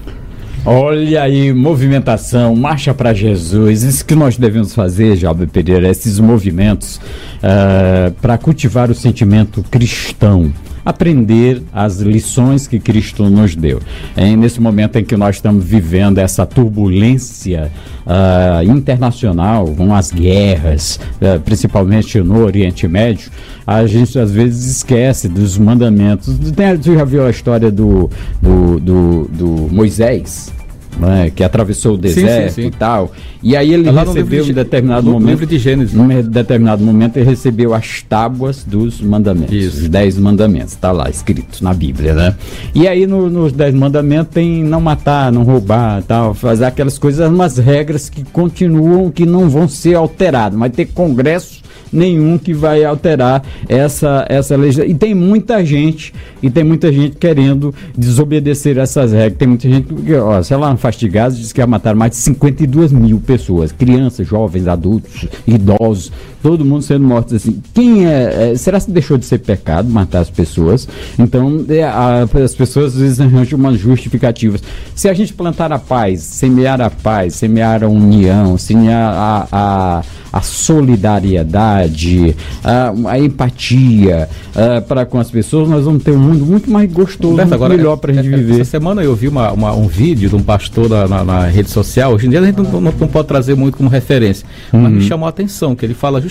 Olha aí, movimentação, marcha para Jesus, isso que nós devemos fazer, Jalber Pereira, esses movimentos uh, para cultivar o sentimento cristão, aprender as lições que Cristo nos deu. É nesse momento em que nós estamos vivendo essa turbulência uh, internacional, com as guerras, uh, principalmente no Oriente Médio, a gente às vezes esquece dos mandamentos. Você já viu a história do, do, do, do Moisés? Né, que atravessou o deserto, sim, sim, sim. e tal, e aí ele é recebeu em determinado no momento, livro de Gênesis, num determinado momento ele recebeu as tábuas dos mandamentos, isso. Os dez mandamentos, está lá escrito na Bíblia, né? E aí no, nos dez mandamentos tem não matar, não roubar, tal, fazer aquelas coisas, umas regras que continuam, que não vão ser alteradas, mas tem congresso nenhum que vai alterar essa, essa legislação. E tem muita gente, e tem muita gente querendo desobedecer essas regras. Tem muita gente, ó, sei lá, no Fastigado diz que já mataram mais de cinquenta e duas mil pessoas, crianças, jovens, adultos, idosos, todo mundo sendo mortos assim. Quem é, é será que deixou de ser pecado matar as pessoas? Então, é, a, as pessoas às vezes arranjam umas justificativas. Se a gente plantar a paz, semear a paz, semear a união, semear a, a, a solidariedade, a, a empatia para com as pessoas, nós vamos ter um mundo muito mais gostoso, muito agora, melhor para a gente é, viver. Essa semana eu vi uma, uma, um vídeo de um pastor na, na, na rede social. Hoje em dia a gente não, não, não pode trazer muito como referência, mas uhum. me chamou a atenção que ele fala justamente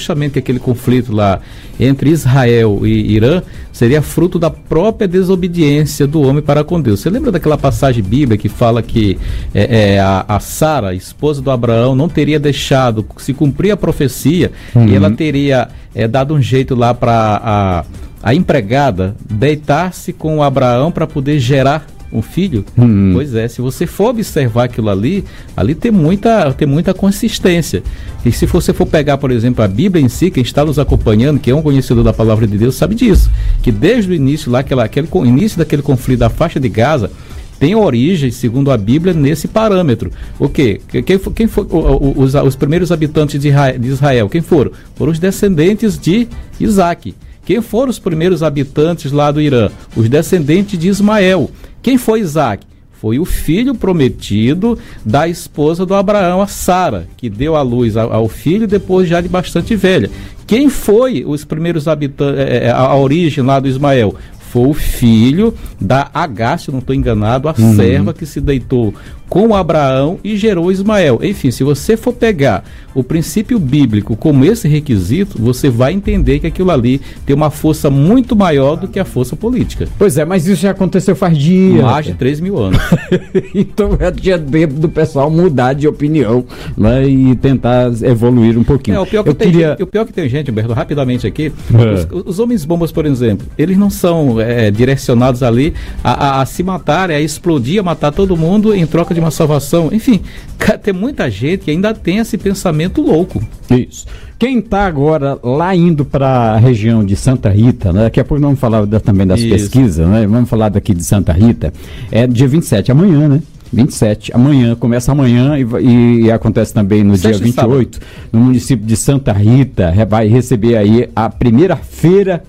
justamente que aquele conflito lá entre Israel e Irã seria fruto da própria desobediência do homem para com Deus. Você lembra daquela passagem bíblica que fala que é, é, a, a Sara, esposa do Abraão, não teria deixado se cumprir a profecia, uhum. e ela teria é, dado um jeito lá para a, a empregada deitar-se com o Abraão para poder gerar um filho? Hum. Pois é, se você for observar aquilo ali, ali tem muita, tem muita consistência. E se você for pegar, por exemplo, a Bíblia em si, quem está nos acompanhando, que é um conhecedor da palavra de Deus, sabe disso. Que desde o início lá, aquela, aquele início daquele conflito da faixa de Gaza, tem origem, segundo a Bíblia, nesse parâmetro. O quê? Quem, quem foi os, os primeiros habitantes de Israel? Quem foram? Foram os descendentes de Isaac. Quem foram os primeiros habitantes lá do Irã? Os descendentes de Ismael. Quem foi Isaac? Foi o filho prometido da esposa do Abraão, a Sara, que deu à luz ao filho depois já de bastante velha. Quem foi os primeiros habitantes, a origem lá do Ismael? Foi o filho da Agar, se não estou enganado, a uhum. serva que se deitou com Abraão e gerou Ismael. Enfim, se você for pegar o princípio bíblico como esse requisito, você vai entender que aquilo ali tem uma força muito maior do que a força política. Pois é, mas isso já aconteceu faz dias. Mais de três mil anos. Então é dia do pessoal mudar de opinião, né, e tentar evoluir um pouquinho. É, o pior que, Eu tem, queria... gente, o pior que tem gente, Humberto, rapidamente aqui, é. os, os homens bombas, por exemplo, eles não são é, direcionados ali a, a, a se matar, a explodir, a matar todo mundo em troca de uma salvação. Enfim, tem muita gente que ainda tem esse pensamento louco. Isso. Quem está agora lá indo para a região de Santa Rita, né? Daqui a pouco vamos falar da, também das Isso. pesquisas, né? Vamos falar daqui de Santa Rita. É dia vinte e sete, amanhã, né? vinte e sete, amanhã, começa amanhã e, e, e acontece também no dia vinte e oito, no município de Santa Rita, vai receber aí a primeira feira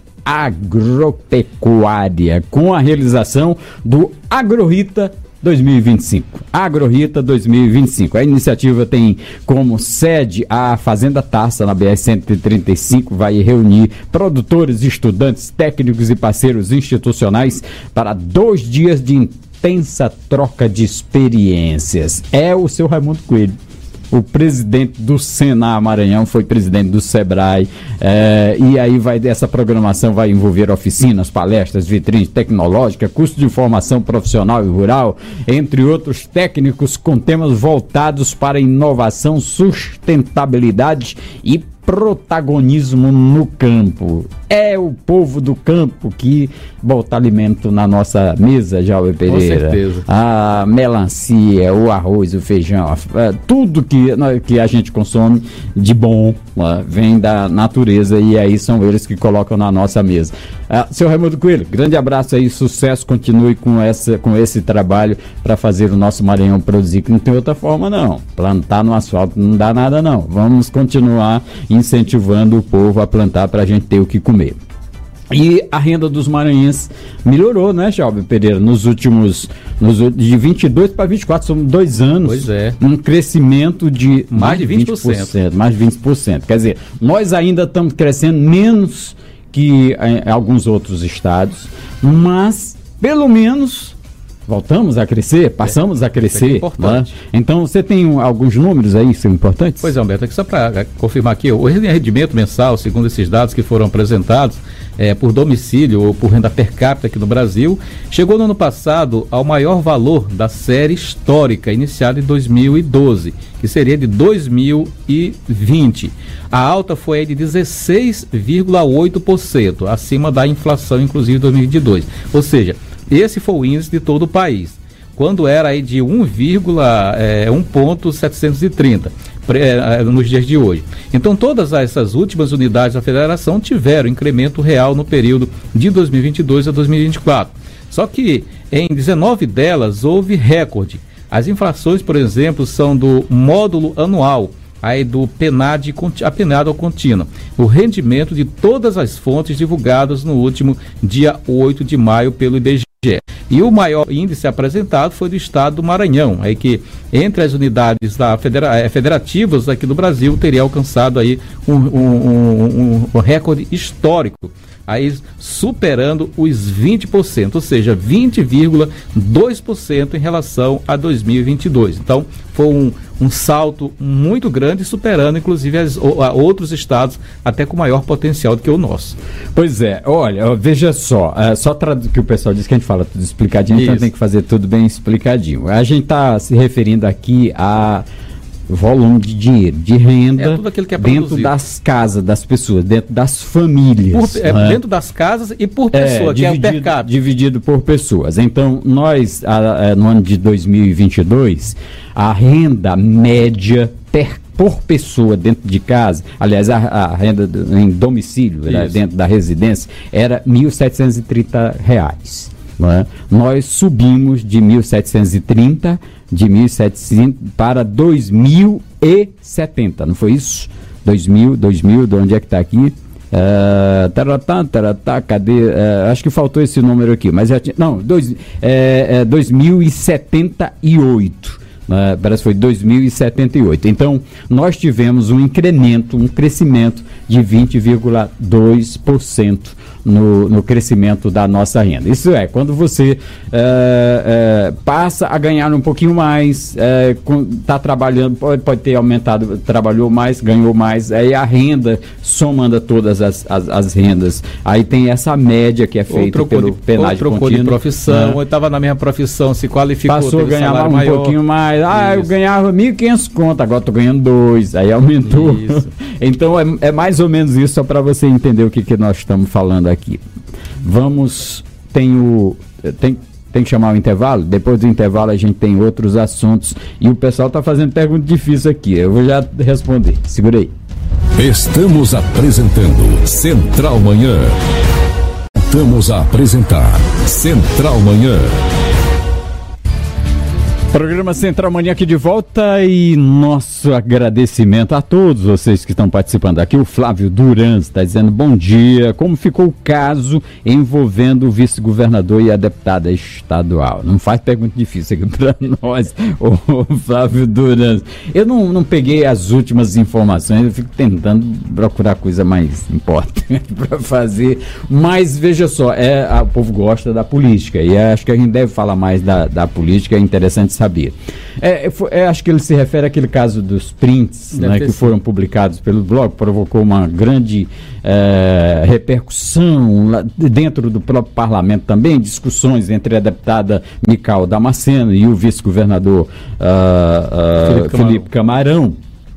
agropecuária, com a realização do AgroRita dois mil e vinte e cinco. AgroRita dois mil e vinte e cinco. A iniciativa tem como sede a Fazenda Taça, na B R cento e trinta e cinco, vai reunir produtores, estudantes, técnicos e parceiros institucionais para dois dias de intensa troca de experiências. É o seu Raimundo Coelho, o presidente do Senar Maranhão, foi presidente do Sebrae, é, e aí vai, essa programação vai envolver oficinas, palestras, vitrines tecnológicas, curso de formação profissional e rural, entre outros técnicos com temas voltados para inovação, sustentabilidade e protagonismo no campo. É o povo do campo que bota alimento na nossa mesa, Jauber Pereira. Com certeza. A melancia, o arroz, o feijão, a, tudo que, que a gente consome de bom, ó, vem da natureza, e aí são eles que colocam na nossa mesa. Ah, seu Raimundo Coelho, grande abraço aí, sucesso, continue com, essa, com esse trabalho para fazer o nosso Maranhão produzir, que não tem outra forma não. Plantar no asfalto não dá nada não. Vamos continuar incentivando o povo a plantar para a gente ter o que comer. E a renda dos maranhenses melhorou, né, Jauber Pereira? Nos últimos, nos, de vinte e dois para vinte e quatro, são dois anos. Pois é. Um crescimento de mais de vinte por cento. vinte por cento, mais de vinte por cento. Quer dizer, nós ainda estamos crescendo menos que em alguns outros estados, mas pelo menos voltamos a crescer, passamos é, a crescer. É né? Então, você tem um, alguns números aí que são importantes? Pois é, Humberto, aqui só para confirmar aqui, o rendimento mensal, segundo esses dados que foram apresentados, é, por domicílio ou por renda per capita aqui no Brasil, chegou no ano passado ao maior valor da série histórica, iniciada em dois mil e doze, que seria de dois mil e vinte. A alta foi aí de dezesseis vírgula oito por cento, acima da inflação, inclusive, de dois mil e vinte e dois. Ou seja, esse foi o índice de todo o país, quando era aí de um ponto setecentos e trinta nos dias de hoje. Então, todas essas últimas unidades da federação tiveram incremento real no período de dois mil e vinte e dois a dois mil e vinte e quatro. Só que em dezenove delas houve recorde. As inflações, por exemplo, são do módulo anual, aí do PNAD, a PNAD contínua, o rendimento de todas as fontes divulgadas no último dia oito de maio pelo I B G E. E o maior índice apresentado foi do estado do Maranhão, aí que entre as unidades da federa- federativas aqui do Brasil teria alcançado aí um, um, um, um recorde histórico aí superando os vinte por cento, ou seja, vinte vírgula dois por cento em relação a dois mil e vinte e dois. Então, foi um, um salto muito grande, superando inclusive as, o, a outros estados até com maior potencial do que o nosso. Pois é, olha, veja só, é, só traduz que o pessoal diz que a gente fala tudo explicadinho, Isso. Então tem que fazer tudo bem explicadinho. A gente está se referindo aqui a volume de dinheiro, de renda, é tudo aquilo que é dentro produzido. Das casas das pessoas, dentro das famílias. Por, é, né? Dentro das casas e por pessoa, é, que dividido, é o per capita. Dividido por pessoas. Então, nós, a, a, no ano de dois mil e vinte e dois, a renda média per, por pessoa dentro de casa, aliás, a, a renda do, em domicílio, né, dentro da residência, era mil setecentos e trinta reais. Né? Nós subimos de mil setecentos e trinta de mil e setecentos para dois mil e setenta, não foi isso? dois mil, dois mil, de onde é que está aqui? Uh, taratá, taratá, cadê? Uh, acho que faltou esse número aqui, mas já tinha, não, dois, é, é, dois mil e setenta e oito. Uh, parece que foi dois mil e setenta e oito. Então, nós tivemos um incremento, um crescimento de vinte vírgula dois por cento no, no crescimento da nossa renda. Isso é, quando você uh, uh, passa a ganhar um pouquinho mais, está uh, trabalhando, pode, pode ter aumentado, trabalhou mais, ganhou mais, aí a renda, somando todas as, as, as rendas, aí tem essa média que é feita pelo penagem contínuo. Ou trocou de profissão, né? Ou estava na mesma profissão, se qualificou, passou a ganhar um maior. pouquinho mais. Ah, Isso. eu ganhava mil e quinhentos conto, agora estou ganhando dois, aí aumentou. Então é, é mais ou menos isso, só para você entender o que, que nós estamos falando aqui. Vamos, tem o, tem, tem que chamar o intervalo, depois do intervalo a gente tem outros assuntos e o pessoal está fazendo pergunta difícil aqui, eu vou já responder, segura aí. Estamos apresentando Central Manhã. Estamos a apresentar Central Manhã. Programa Central Manhã aqui de volta e nosso agradecimento a todos vocês que estão participando aqui. O Flávio Duran está dizendo bom dia. Como ficou o caso envolvendo o vice-governador e a deputada estadual? Não faz pergunta difícil aqui para nós, o Flávio Duran. Eu não, não peguei as últimas informações, eu fico tentando procurar coisa mais importante para fazer. Mas veja só, é, a, o povo gosta da política e acho que a gente deve falar mais da, da política, é interessante saber. É, é, acho que ele se refere àquele caso dos prints, né, que foram publicados pelo blog, provocou uma grande é, repercussão lá dentro do próprio parlamento também, discussões entre a deputada Mical Damasceno e o vice-governador uh, uh, Felipe, Felipe Camarão.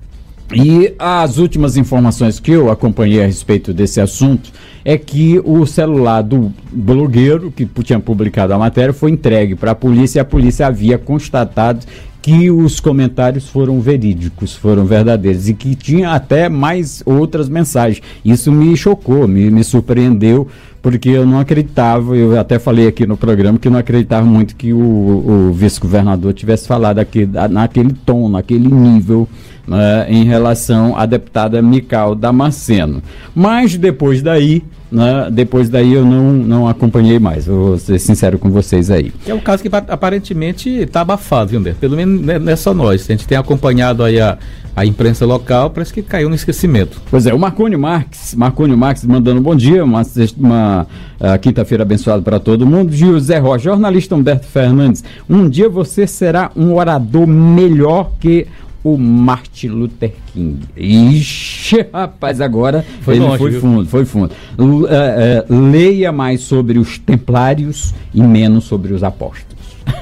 E as últimas informações que eu acompanhei a respeito desse assunto é que o celular do blogueiro que tinha publicado a matéria foi entregue para a polícia e a polícia havia constatado que os comentários foram verídicos, foram verdadeiros e que tinha até mais outras mensagens. Isso me chocou, me, me surpreendeu, porque eu não acreditava, eu até falei aqui no programa que não acreditava muito que o, o vice-governador tivesse falado aqui, naquele tom, naquele nível, né, em relação à deputada Mical Damasceno. Mas depois daí, né, depois daí eu não, não acompanhei mais, vou ser sincero com vocês aí. É um caso que aparentemente está abafado, viu, Humberto? Pelo menos não é só nós, a gente tem acompanhado aí a, a imprensa local, parece que caiu no esquecimento. Pois é, o Marcônio Marques, Marcônio Marques mandando um bom dia, uma, uma uh, quinta-feira abençoada para todo mundo. José Rocha, jornalista Humberto Fernandes, um dia você será um orador melhor que o Martin Luther King. Ixi, rapaz, agora foi ele longe, foi viu? fundo, foi fundo. Uh, uh, leia mais sobre os templários e menos sobre os apóstolos.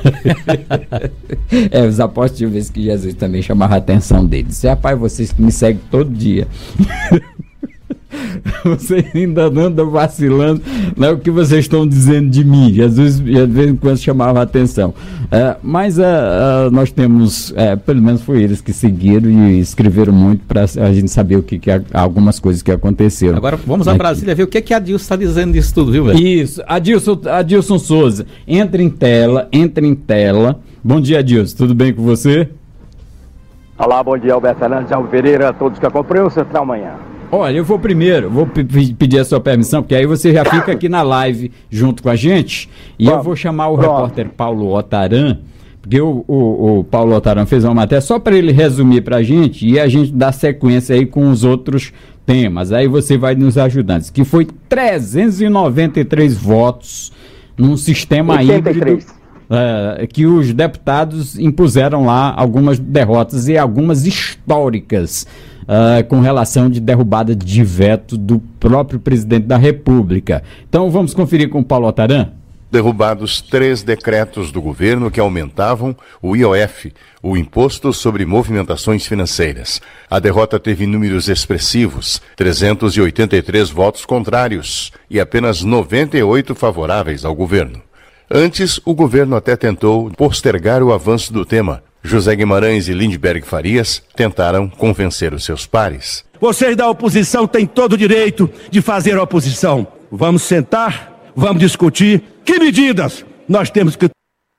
É, os apóstolos, tinha vezes que Jesus também chamava a atenção deles. Disse, rapaz, vocês que me seguem todo dia. Você ainda anda vacilando, não é o que vocês estão dizendo de mim. Jesus de vez em quando chamava a atenção, é, mas é, é, nós temos, é, pelo menos foi eles que seguiram e escreveram muito para a gente saber o que, que algumas coisas que aconteceram. Agora vamos a Brasília ver o que, que a Adilson está dizendo disso tudo, viu, velho? Isso, Adilson, Adilson Souza, entra em tela, entra em tela. Bom dia, Adilson, tudo bem com você? Olá, bom dia, Alberto Fernandes, Alves Pereira, a todos que acompanham o Central Manhã. Olha, eu vou primeiro, vou p- pedir a sua permissão, porque aí você já fica aqui na live junto com a gente, e Pronto. eu vou chamar o Pronto. repórter Paulo Otaran Porque o, o, o Paulo Otaran fez uma matéria só para ele resumir para a gente e a gente dá sequência aí com os outros temas. Aí você vai nos ajudando. Que foi trezentos e noventa e três votos num sistema híbrido uh, que os deputados impuseram lá algumas derrotas e algumas históricas uh, com relação de derrubada de veto do próprio presidente da República. Então vamos conferir com o Paulo Otaran. Derrubados três decretos do governo que aumentavam o I O F, o Imposto sobre Movimentações Financeiras. A derrota teve números expressivos, trezentos e oitenta e três votos contrários e apenas noventa e oito favoráveis ao governo. Antes, o governo até tentou postergar o avanço do tema. José Guimarães e Lindbergh Farias tentaram convencer os seus pares. Vocês da oposição têm todo o direito de fazer oposição. Vamos sentar, vamos discutir que medidas nós temos que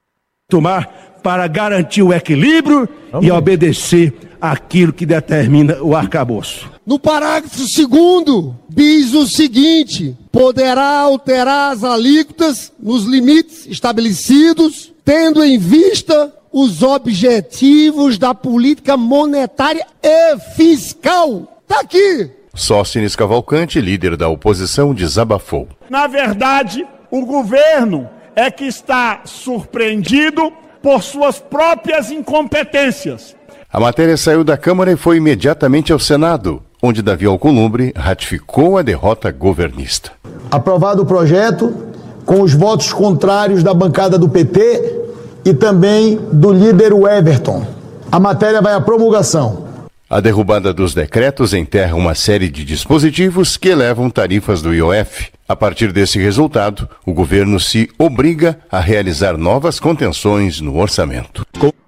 tomar para garantir o equilíbrio Vamos. e obedecer aquilo que determina o arcabouço. No parágrafo segundo, diz o seguinte: poderá alterar as alíquotas nos limites estabelecidos, tendo em vista os objetivos da política monetária e fiscal. Está aqui. Sóstenes Cavalcante, líder da oposição, desabafou. Na verdade, o governo é que está surpreendido por suas próprias incompetências. A matéria saiu da Câmara e foi imediatamente ao Senado, onde Davi Alcolumbre ratificou a derrota governista. Aprovado o projeto, com os votos contrários da bancada do P T e também do líder Everton. A matéria vai à promulgação. A derrubada dos decretos enterra uma série de dispositivos que elevam tarifas do I O F. A partir desse resultado, o governo se obriga a realizar novas contenções no orçamento.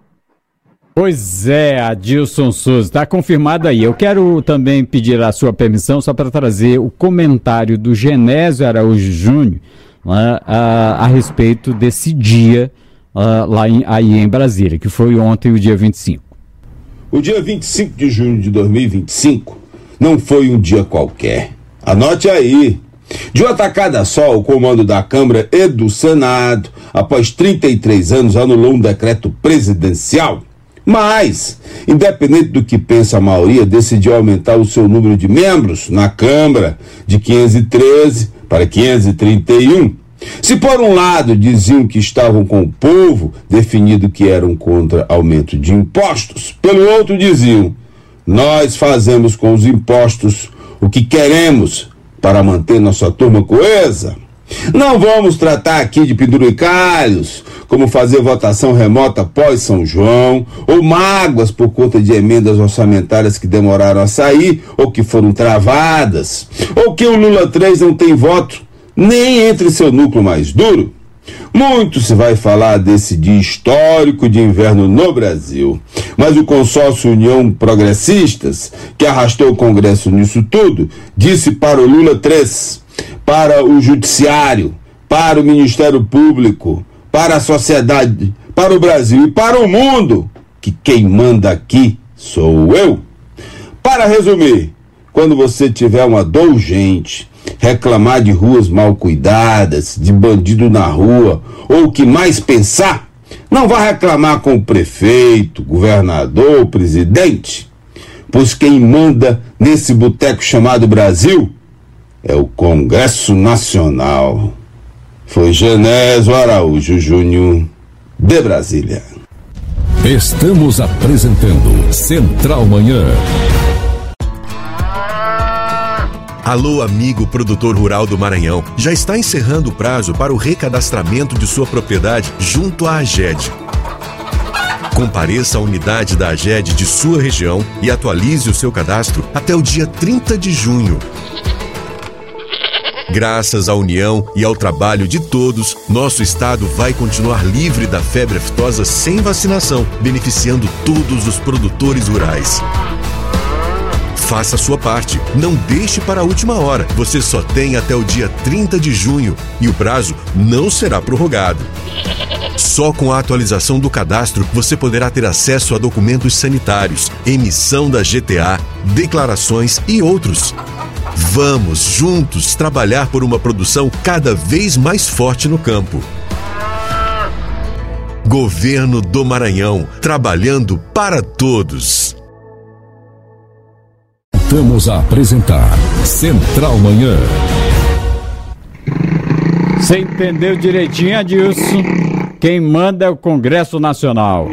Pois é, Adilson Souza, está confirmado aí. Eu quero também pedir a sua permissão só para trazer o comentário do Genésio Araújo Júnior né, a, a respeito desse dia uh, lá em, aí em Brasília, que foi ontem, o dia vinte e cinco. O dia vinte e cinco de junho de dois mil e vinte e cinco não foi um dia qualquer. Anote aí. De uma tacada só, o comando da Câmara e do Senado, após trinta e três anos, anulou um decreto presidencial. Mas, independente do que pensa a maioria, decidiu aumentar o seu número de membros na Câmara de quinhentos e treze para quinhentos e trinta e um. Se por um lado diziam que estavam com o povo, definido que eram contra aumento de impostos, pelo outro diziam, nós fazemos com os impostos o que queremos para manter nossa turma coesa. Não vamos tratar aqui de penduricalhos, como fazer votação remota após São João, ou mágoas por conta de emendas orçamentárias que demoraram a sair, ou que foram travadas, ou que o Lula três não tem voto, nem entre seu núcleo mais duro. Muito se vai falar desse dia histórico de inverno no Brasil, mas o consórcio União Progressistas, que arrastou o Congresso nisso tudo, disse para o Lula três, para o Judiciário, para o Ministério Público, para a sociedade, para o Brasil e para o mundo, que quem manda aqui sou eu. Para resumir, quando você tiver uma dor urgente, reclamar de ruas mal cuidadas, de bandido na rua, ou o que mais pensar, não vá reclamar com o prefeito, governador ou presidente, pois quem manda nesse boteco chamado Brasil é o Congresso Nacional. Foi Genésio Araújo Júnior, de Brasília. Estamos apresentando Central Manhã. Alô, amigo produtor rural do Maranhão. Já está encerrando o prazo para o recadastramento de sua propriedade junto à AGED. Compareça à unidade da AGED de sua região e atualize o seu cadastro até o dia trinta de junho. Graças à união e ao trabalho de todos, nosso estado vai continuar livre da febre aftosa sem vacinação, beneficiando todos os produtores rurais. Faça a sua parte, não deixe para a última hora. Você só tem até o dia trinta de junho e o prazo não será prorrogado. Só com a atualização do cadastro você poderá ter acesso a documentos sanitários, emissão da G T A, declarações e outros. Vamos juntos trabalhar por uma produção cada vez mais forte no campo. Governo do Maranhão, trabalhando para todos. Voltamos a apresentar Central Manhã. Você entendeu direitinho, Adilson? Quem manda é o Congresso Nacional.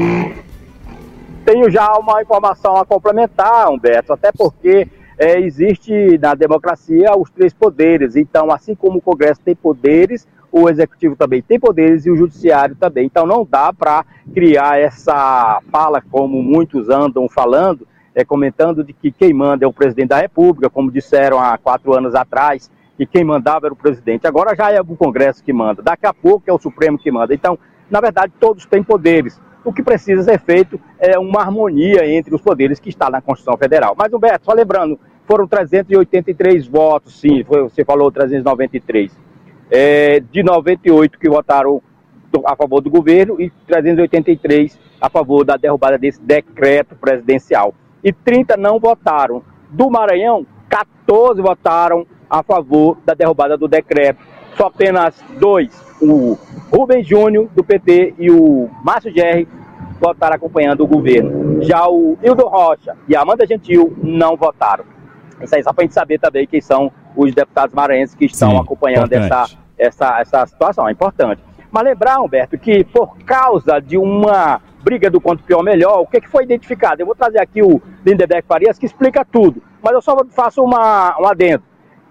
Tenho já uma informação a complementar, Humberto, até porque é, existe na democracia os três poderes. Então, assim como o Congresso tem poderes, o Executivo também tem poderes e o Judiciário também. Então, não dá para criar essa fala, como muitos andam falando, é, comentando de que quem manda é o presidente da República, como disseram há quatro anos atrás, que quem mandava era o presidente. Agora já é o Congresso que manda, daqui a pouco é o Supremo que manda. Então, na verdade, todos têm poderes. O que precisa ser feito é uma harmonia entre os poderes que está na Constituição Federal. Mas, Humberto, só lembrando, foram trezentos e oitenta e três votos, sim, foi, você falou trezentos e noventa e três, é, de noventa e oito que votaram a favor do governo e trezentos e oitenta e três a favor da derrubada desse decreto presidencial. E trinta não votaram. Do Maranhão, quatorze votaram a favor da derrubada do decreto. Só apenas dois, o Rubens Júnior, do P T, e o Márcio Gerri, votaram acompanhando o governo. Já o Hildo Rocha e a Amanda Gentil não votaram. Isso aí só para a gente saber também quem são os deputados maranhenses que estão Sim, acompanhando essa, essa, essa situação. É importante. Mas lembrar, Humberto, que por causa de uma briga do quanto pior melhor, o que, que foi identificado? Eu vou trazer aqui o Lindenberg Farias, que explica tudo, mas eu só faço uma, um adendo.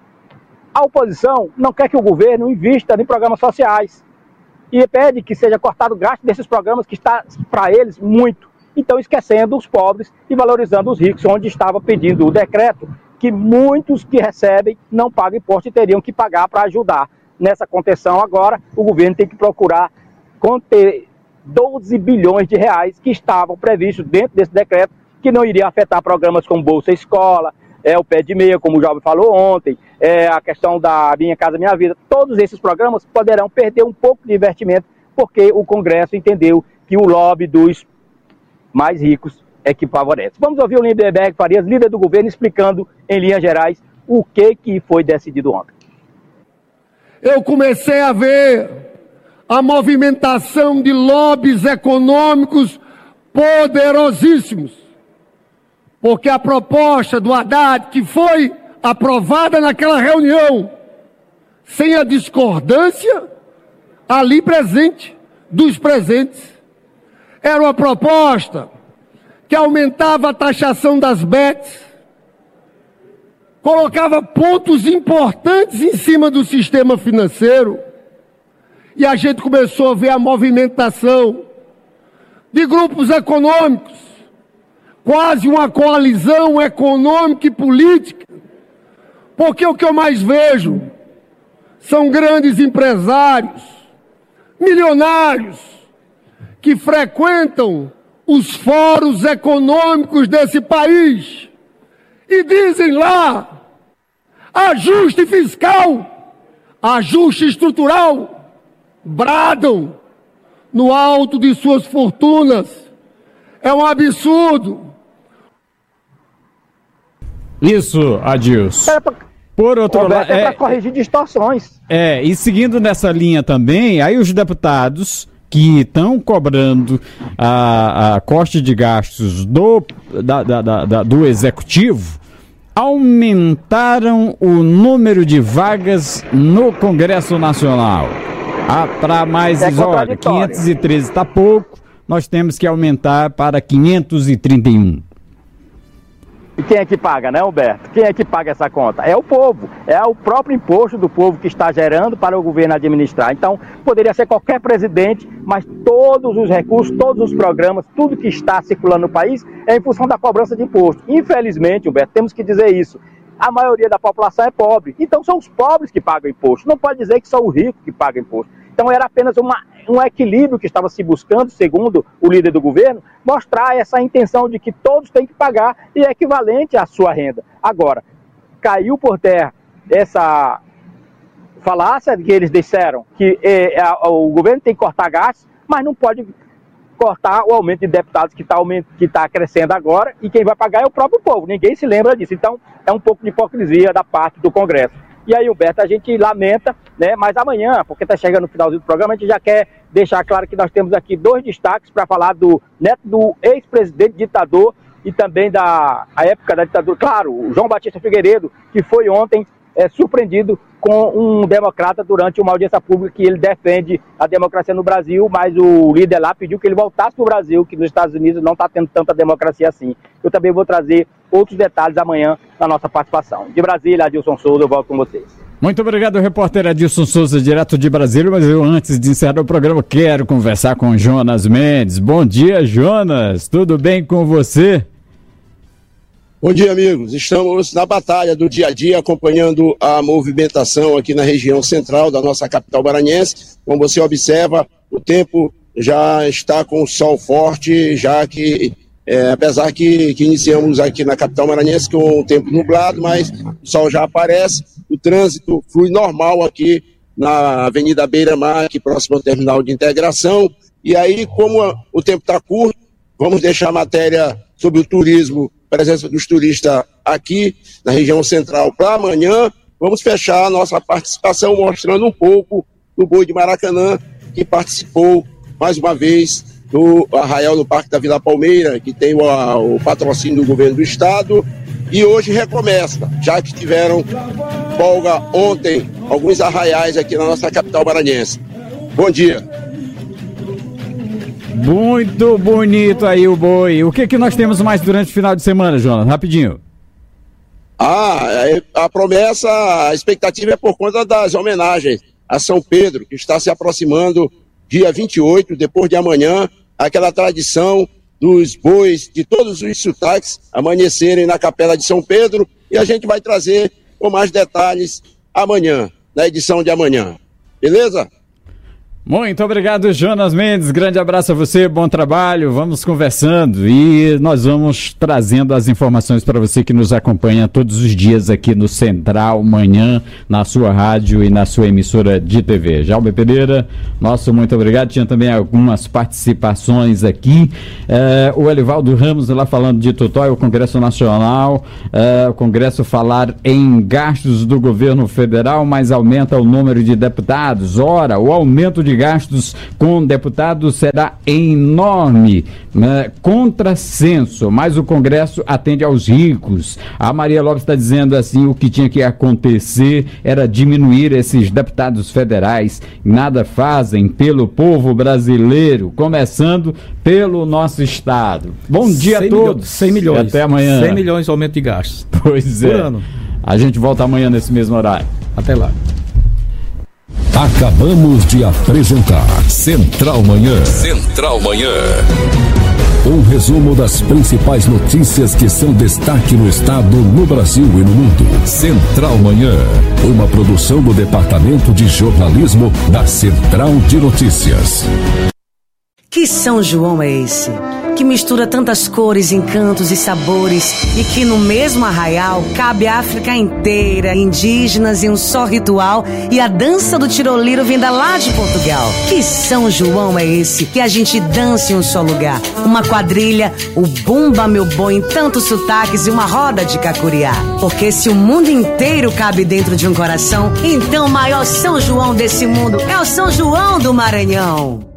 A oposição não quer que o governo invista em programas sociais e pede que seja cortado o gasto desses programas que está, para eles, muito. Então, esquecendo os pobres e valorizando os ricos, onde estava pedindo o decreto que muitos que recebem não pagam imposto e teriam que pagar para ajudar nessa contenção. Agora, o governo tem que procurar conter doze bilhões de reais que estavam previstos dentro desse decreto, que não iria afetar programas como Bolsa Escola, é, o Pé de Meia, como o Jovem falou ontem, é, a questão da Minha Casa Minha Vida. Todos esses programas poderão perder um pouco de investimento, porque o Congresso entendeu que o lobby dos mais ricos é que favorece. Vamos ouvir o Lindenberg Farias, líder do governo, explicando em linhas gerais o que, que foi decidido ontem. Eu comecei a ver a movimentação de lobbies econômicos poderosíssimos, porque a proposta do Haddad, que foi aprovada naquela reunião, sem a discordância ali presente, dos presentes, era uma proposta que aumentava a taxação das bets, colocava pontos importantes em cima do sistema financeiro, e a gente começou a ver a movimentação de grupos econômicos, quase uma coalizão econômica e política, porque o que eu mais vejo são grandes empresários, milionários, que frequentam os fóruns econômicos desse país e dizem lá: ajuste fiscal, ajuste estrutural, bradam no alto de suas fortunas. É um absurdo. Isso, Adilson. Por outro lado, é, é para corrigir distorções. É, e seguindo nessa linha também, aí os deputados que estão cobrando a, a corte de gastos do, da, da, da, do Executivo aumentaram o número de vagas no Congresso Nacional. Ah, para mais, é olha, quinhentos e treze está pouco, nós temos que aumentar para quinhentos e trinta e um. E quem é que paga, né, Humberto? Quem é que paga essa conta? É o povo, é o próprio imposto do povo que está gerando para o governo administrar. Então, poderia ser qualquer presidente, mas todos os recursos, todos os programas, tudo que está circulando no país é em função da cobrança de imposto. Infelizmente, Humberto, temos que dizer isso. A maioria da população é pobre, então são os pobres que pagam imposto. Não pode dizer que são os ricos que pagam imposto. Então era apenas uma, um equilíbrio que estava se buscando, segundo o líder do governo, mostrar essa intenção de que todos têm que pagar e é equivalente à sua renda. Agora, caiu por terra essa falácia que eles disseram que é, é, o governo tem que cortar gastos, mas não pode cortar o aumento de deputados que está que tá crescendo agora, e quem vai pagar é o próprio povo. Ninguém se lembra disso. Então, é um pouco de hipocrisia da parte do Congresso. E aí, Humberto, a gente lamenta né? Mas amanhã, porque está chegando no finalzinho do programa, a gente já quer deixar claro que nós temos aqui dois destaques para falar do neto do ex-presidente ditador e também da a época da ditadura, claro, o João Batista Figueiredo, que foi ontem é, surpreendido com um democrata durante uma audiência pública que ele defende a democracia no Brasil, mas o líder lá pediu que ele voltasse para o Brasil, que nos Estados Unidos não está tendo tanta democracia assim. Eu também vou trazer outros detalhes amanhã na nossa participação. De Brasília, Adilson Souza, eu volto com vocês. Muito obrigado, repórter Adilson Souza, direto de Brasília, mas eu, antes de encerrar o programa, quero conversar com Jonas Mendes. Bom dia, Jonas, tudo bem com você? Bom dia, amigos. Estamos na batalha do dia a dia, acompanhando a movimentação aqui na região central da nossa capital maranhense. Como você observa, o tempo já está com o sol forte, já que, é, apesar que, que iniciamos aqui na capital maranhense com o tempo nublado, mas o sol já aparece, o trânsito flui normal aqui na Avenida Beira-Mar, aqui próximo ao terminal de integração. E aí, como a, o tempo está curto, vamos deixar a matéria sobre o turismo, presença dos turistas aqui na região central para amanhã. Vamos fechar a nossa participação mostrando um pouco do boi de Maracanã, que participou mais uma vez do arraial no Parque da Vila Palmeira, que tem o, a, o patrocínio do governo do estado, e hoje recomeça, já que tiveram folga ontem alguns arraiais aqui na nossa capital maranhense. Bom dia. Muito bonito aí o boi. O que que nós temos mais durante o final de semana, Jonas? Rapidinho. Ah, a promessa, a expectativa é por conta das homenagens a São Pedro, que está se aproximando dia vinte e oito, depois de amanhã, aquela tradição dos bois de todos os sotaques amanhecerem na Capela de São Pedro, e a gente vai trazer com mais detalhes amanhã, na edição de amanhã. Beleza? Muito obrigado, Jonas Mendes, grande abraço a você, bom trabalho, vamos conversando e nós vamos trazendo as informações para você que nos acompanha todos os dias aqui no Central Manhã, na sua rádio e na sua emissora de T V. Jalber Pereira, nosso muito obrigado, tinha também algumas participações aqui, eh, o Elivaldo Ramos lá falando de Totói, o Congresso Nacional, eh, o Congresso falar em gastos do governo federal, mas aumenta o número de deputados, ora, o aumento de gastos com deputados será enorme, né? Contrassenso, mas o Congresso atende aos ricos. A Maria Lopes está dizendo assim, o que tinha que acontecer era diminuir esses deputados federais, nada fazem pelo povo brasileiro, começando pelo nosso estado. Bom dia a todos. cem milhões. Até amanhã. cem milhões de aumento de gastos. Pois é. Por ano. A gente volta amanhã nesse mesmo horário. Até lá. Acabamos de apresentar Central Manhã. Central Manhã. Um resumo das principais notícias que são destaque no estado, no Brasil e no mundo. Central Manhã. Uma produção do Departamento de Jornalismo da Central de Notícias. Que São João é esse? Que mistura tantas cores, encantos e sabores e que no mesmo arraial cabe a África inteira, indígenas em um só ritual e a dança do tiroliro vinda lá de Portugal. Que São João é esse? Que a gente dança em um só lugar. Uma quadrilha, o bumba meu boi em tantos sotaques e uma roda de cacuriá. Porque se o mundo inteiro cabe dentro de um coração, então o maior São João desse mundo é o São João do Maranhão.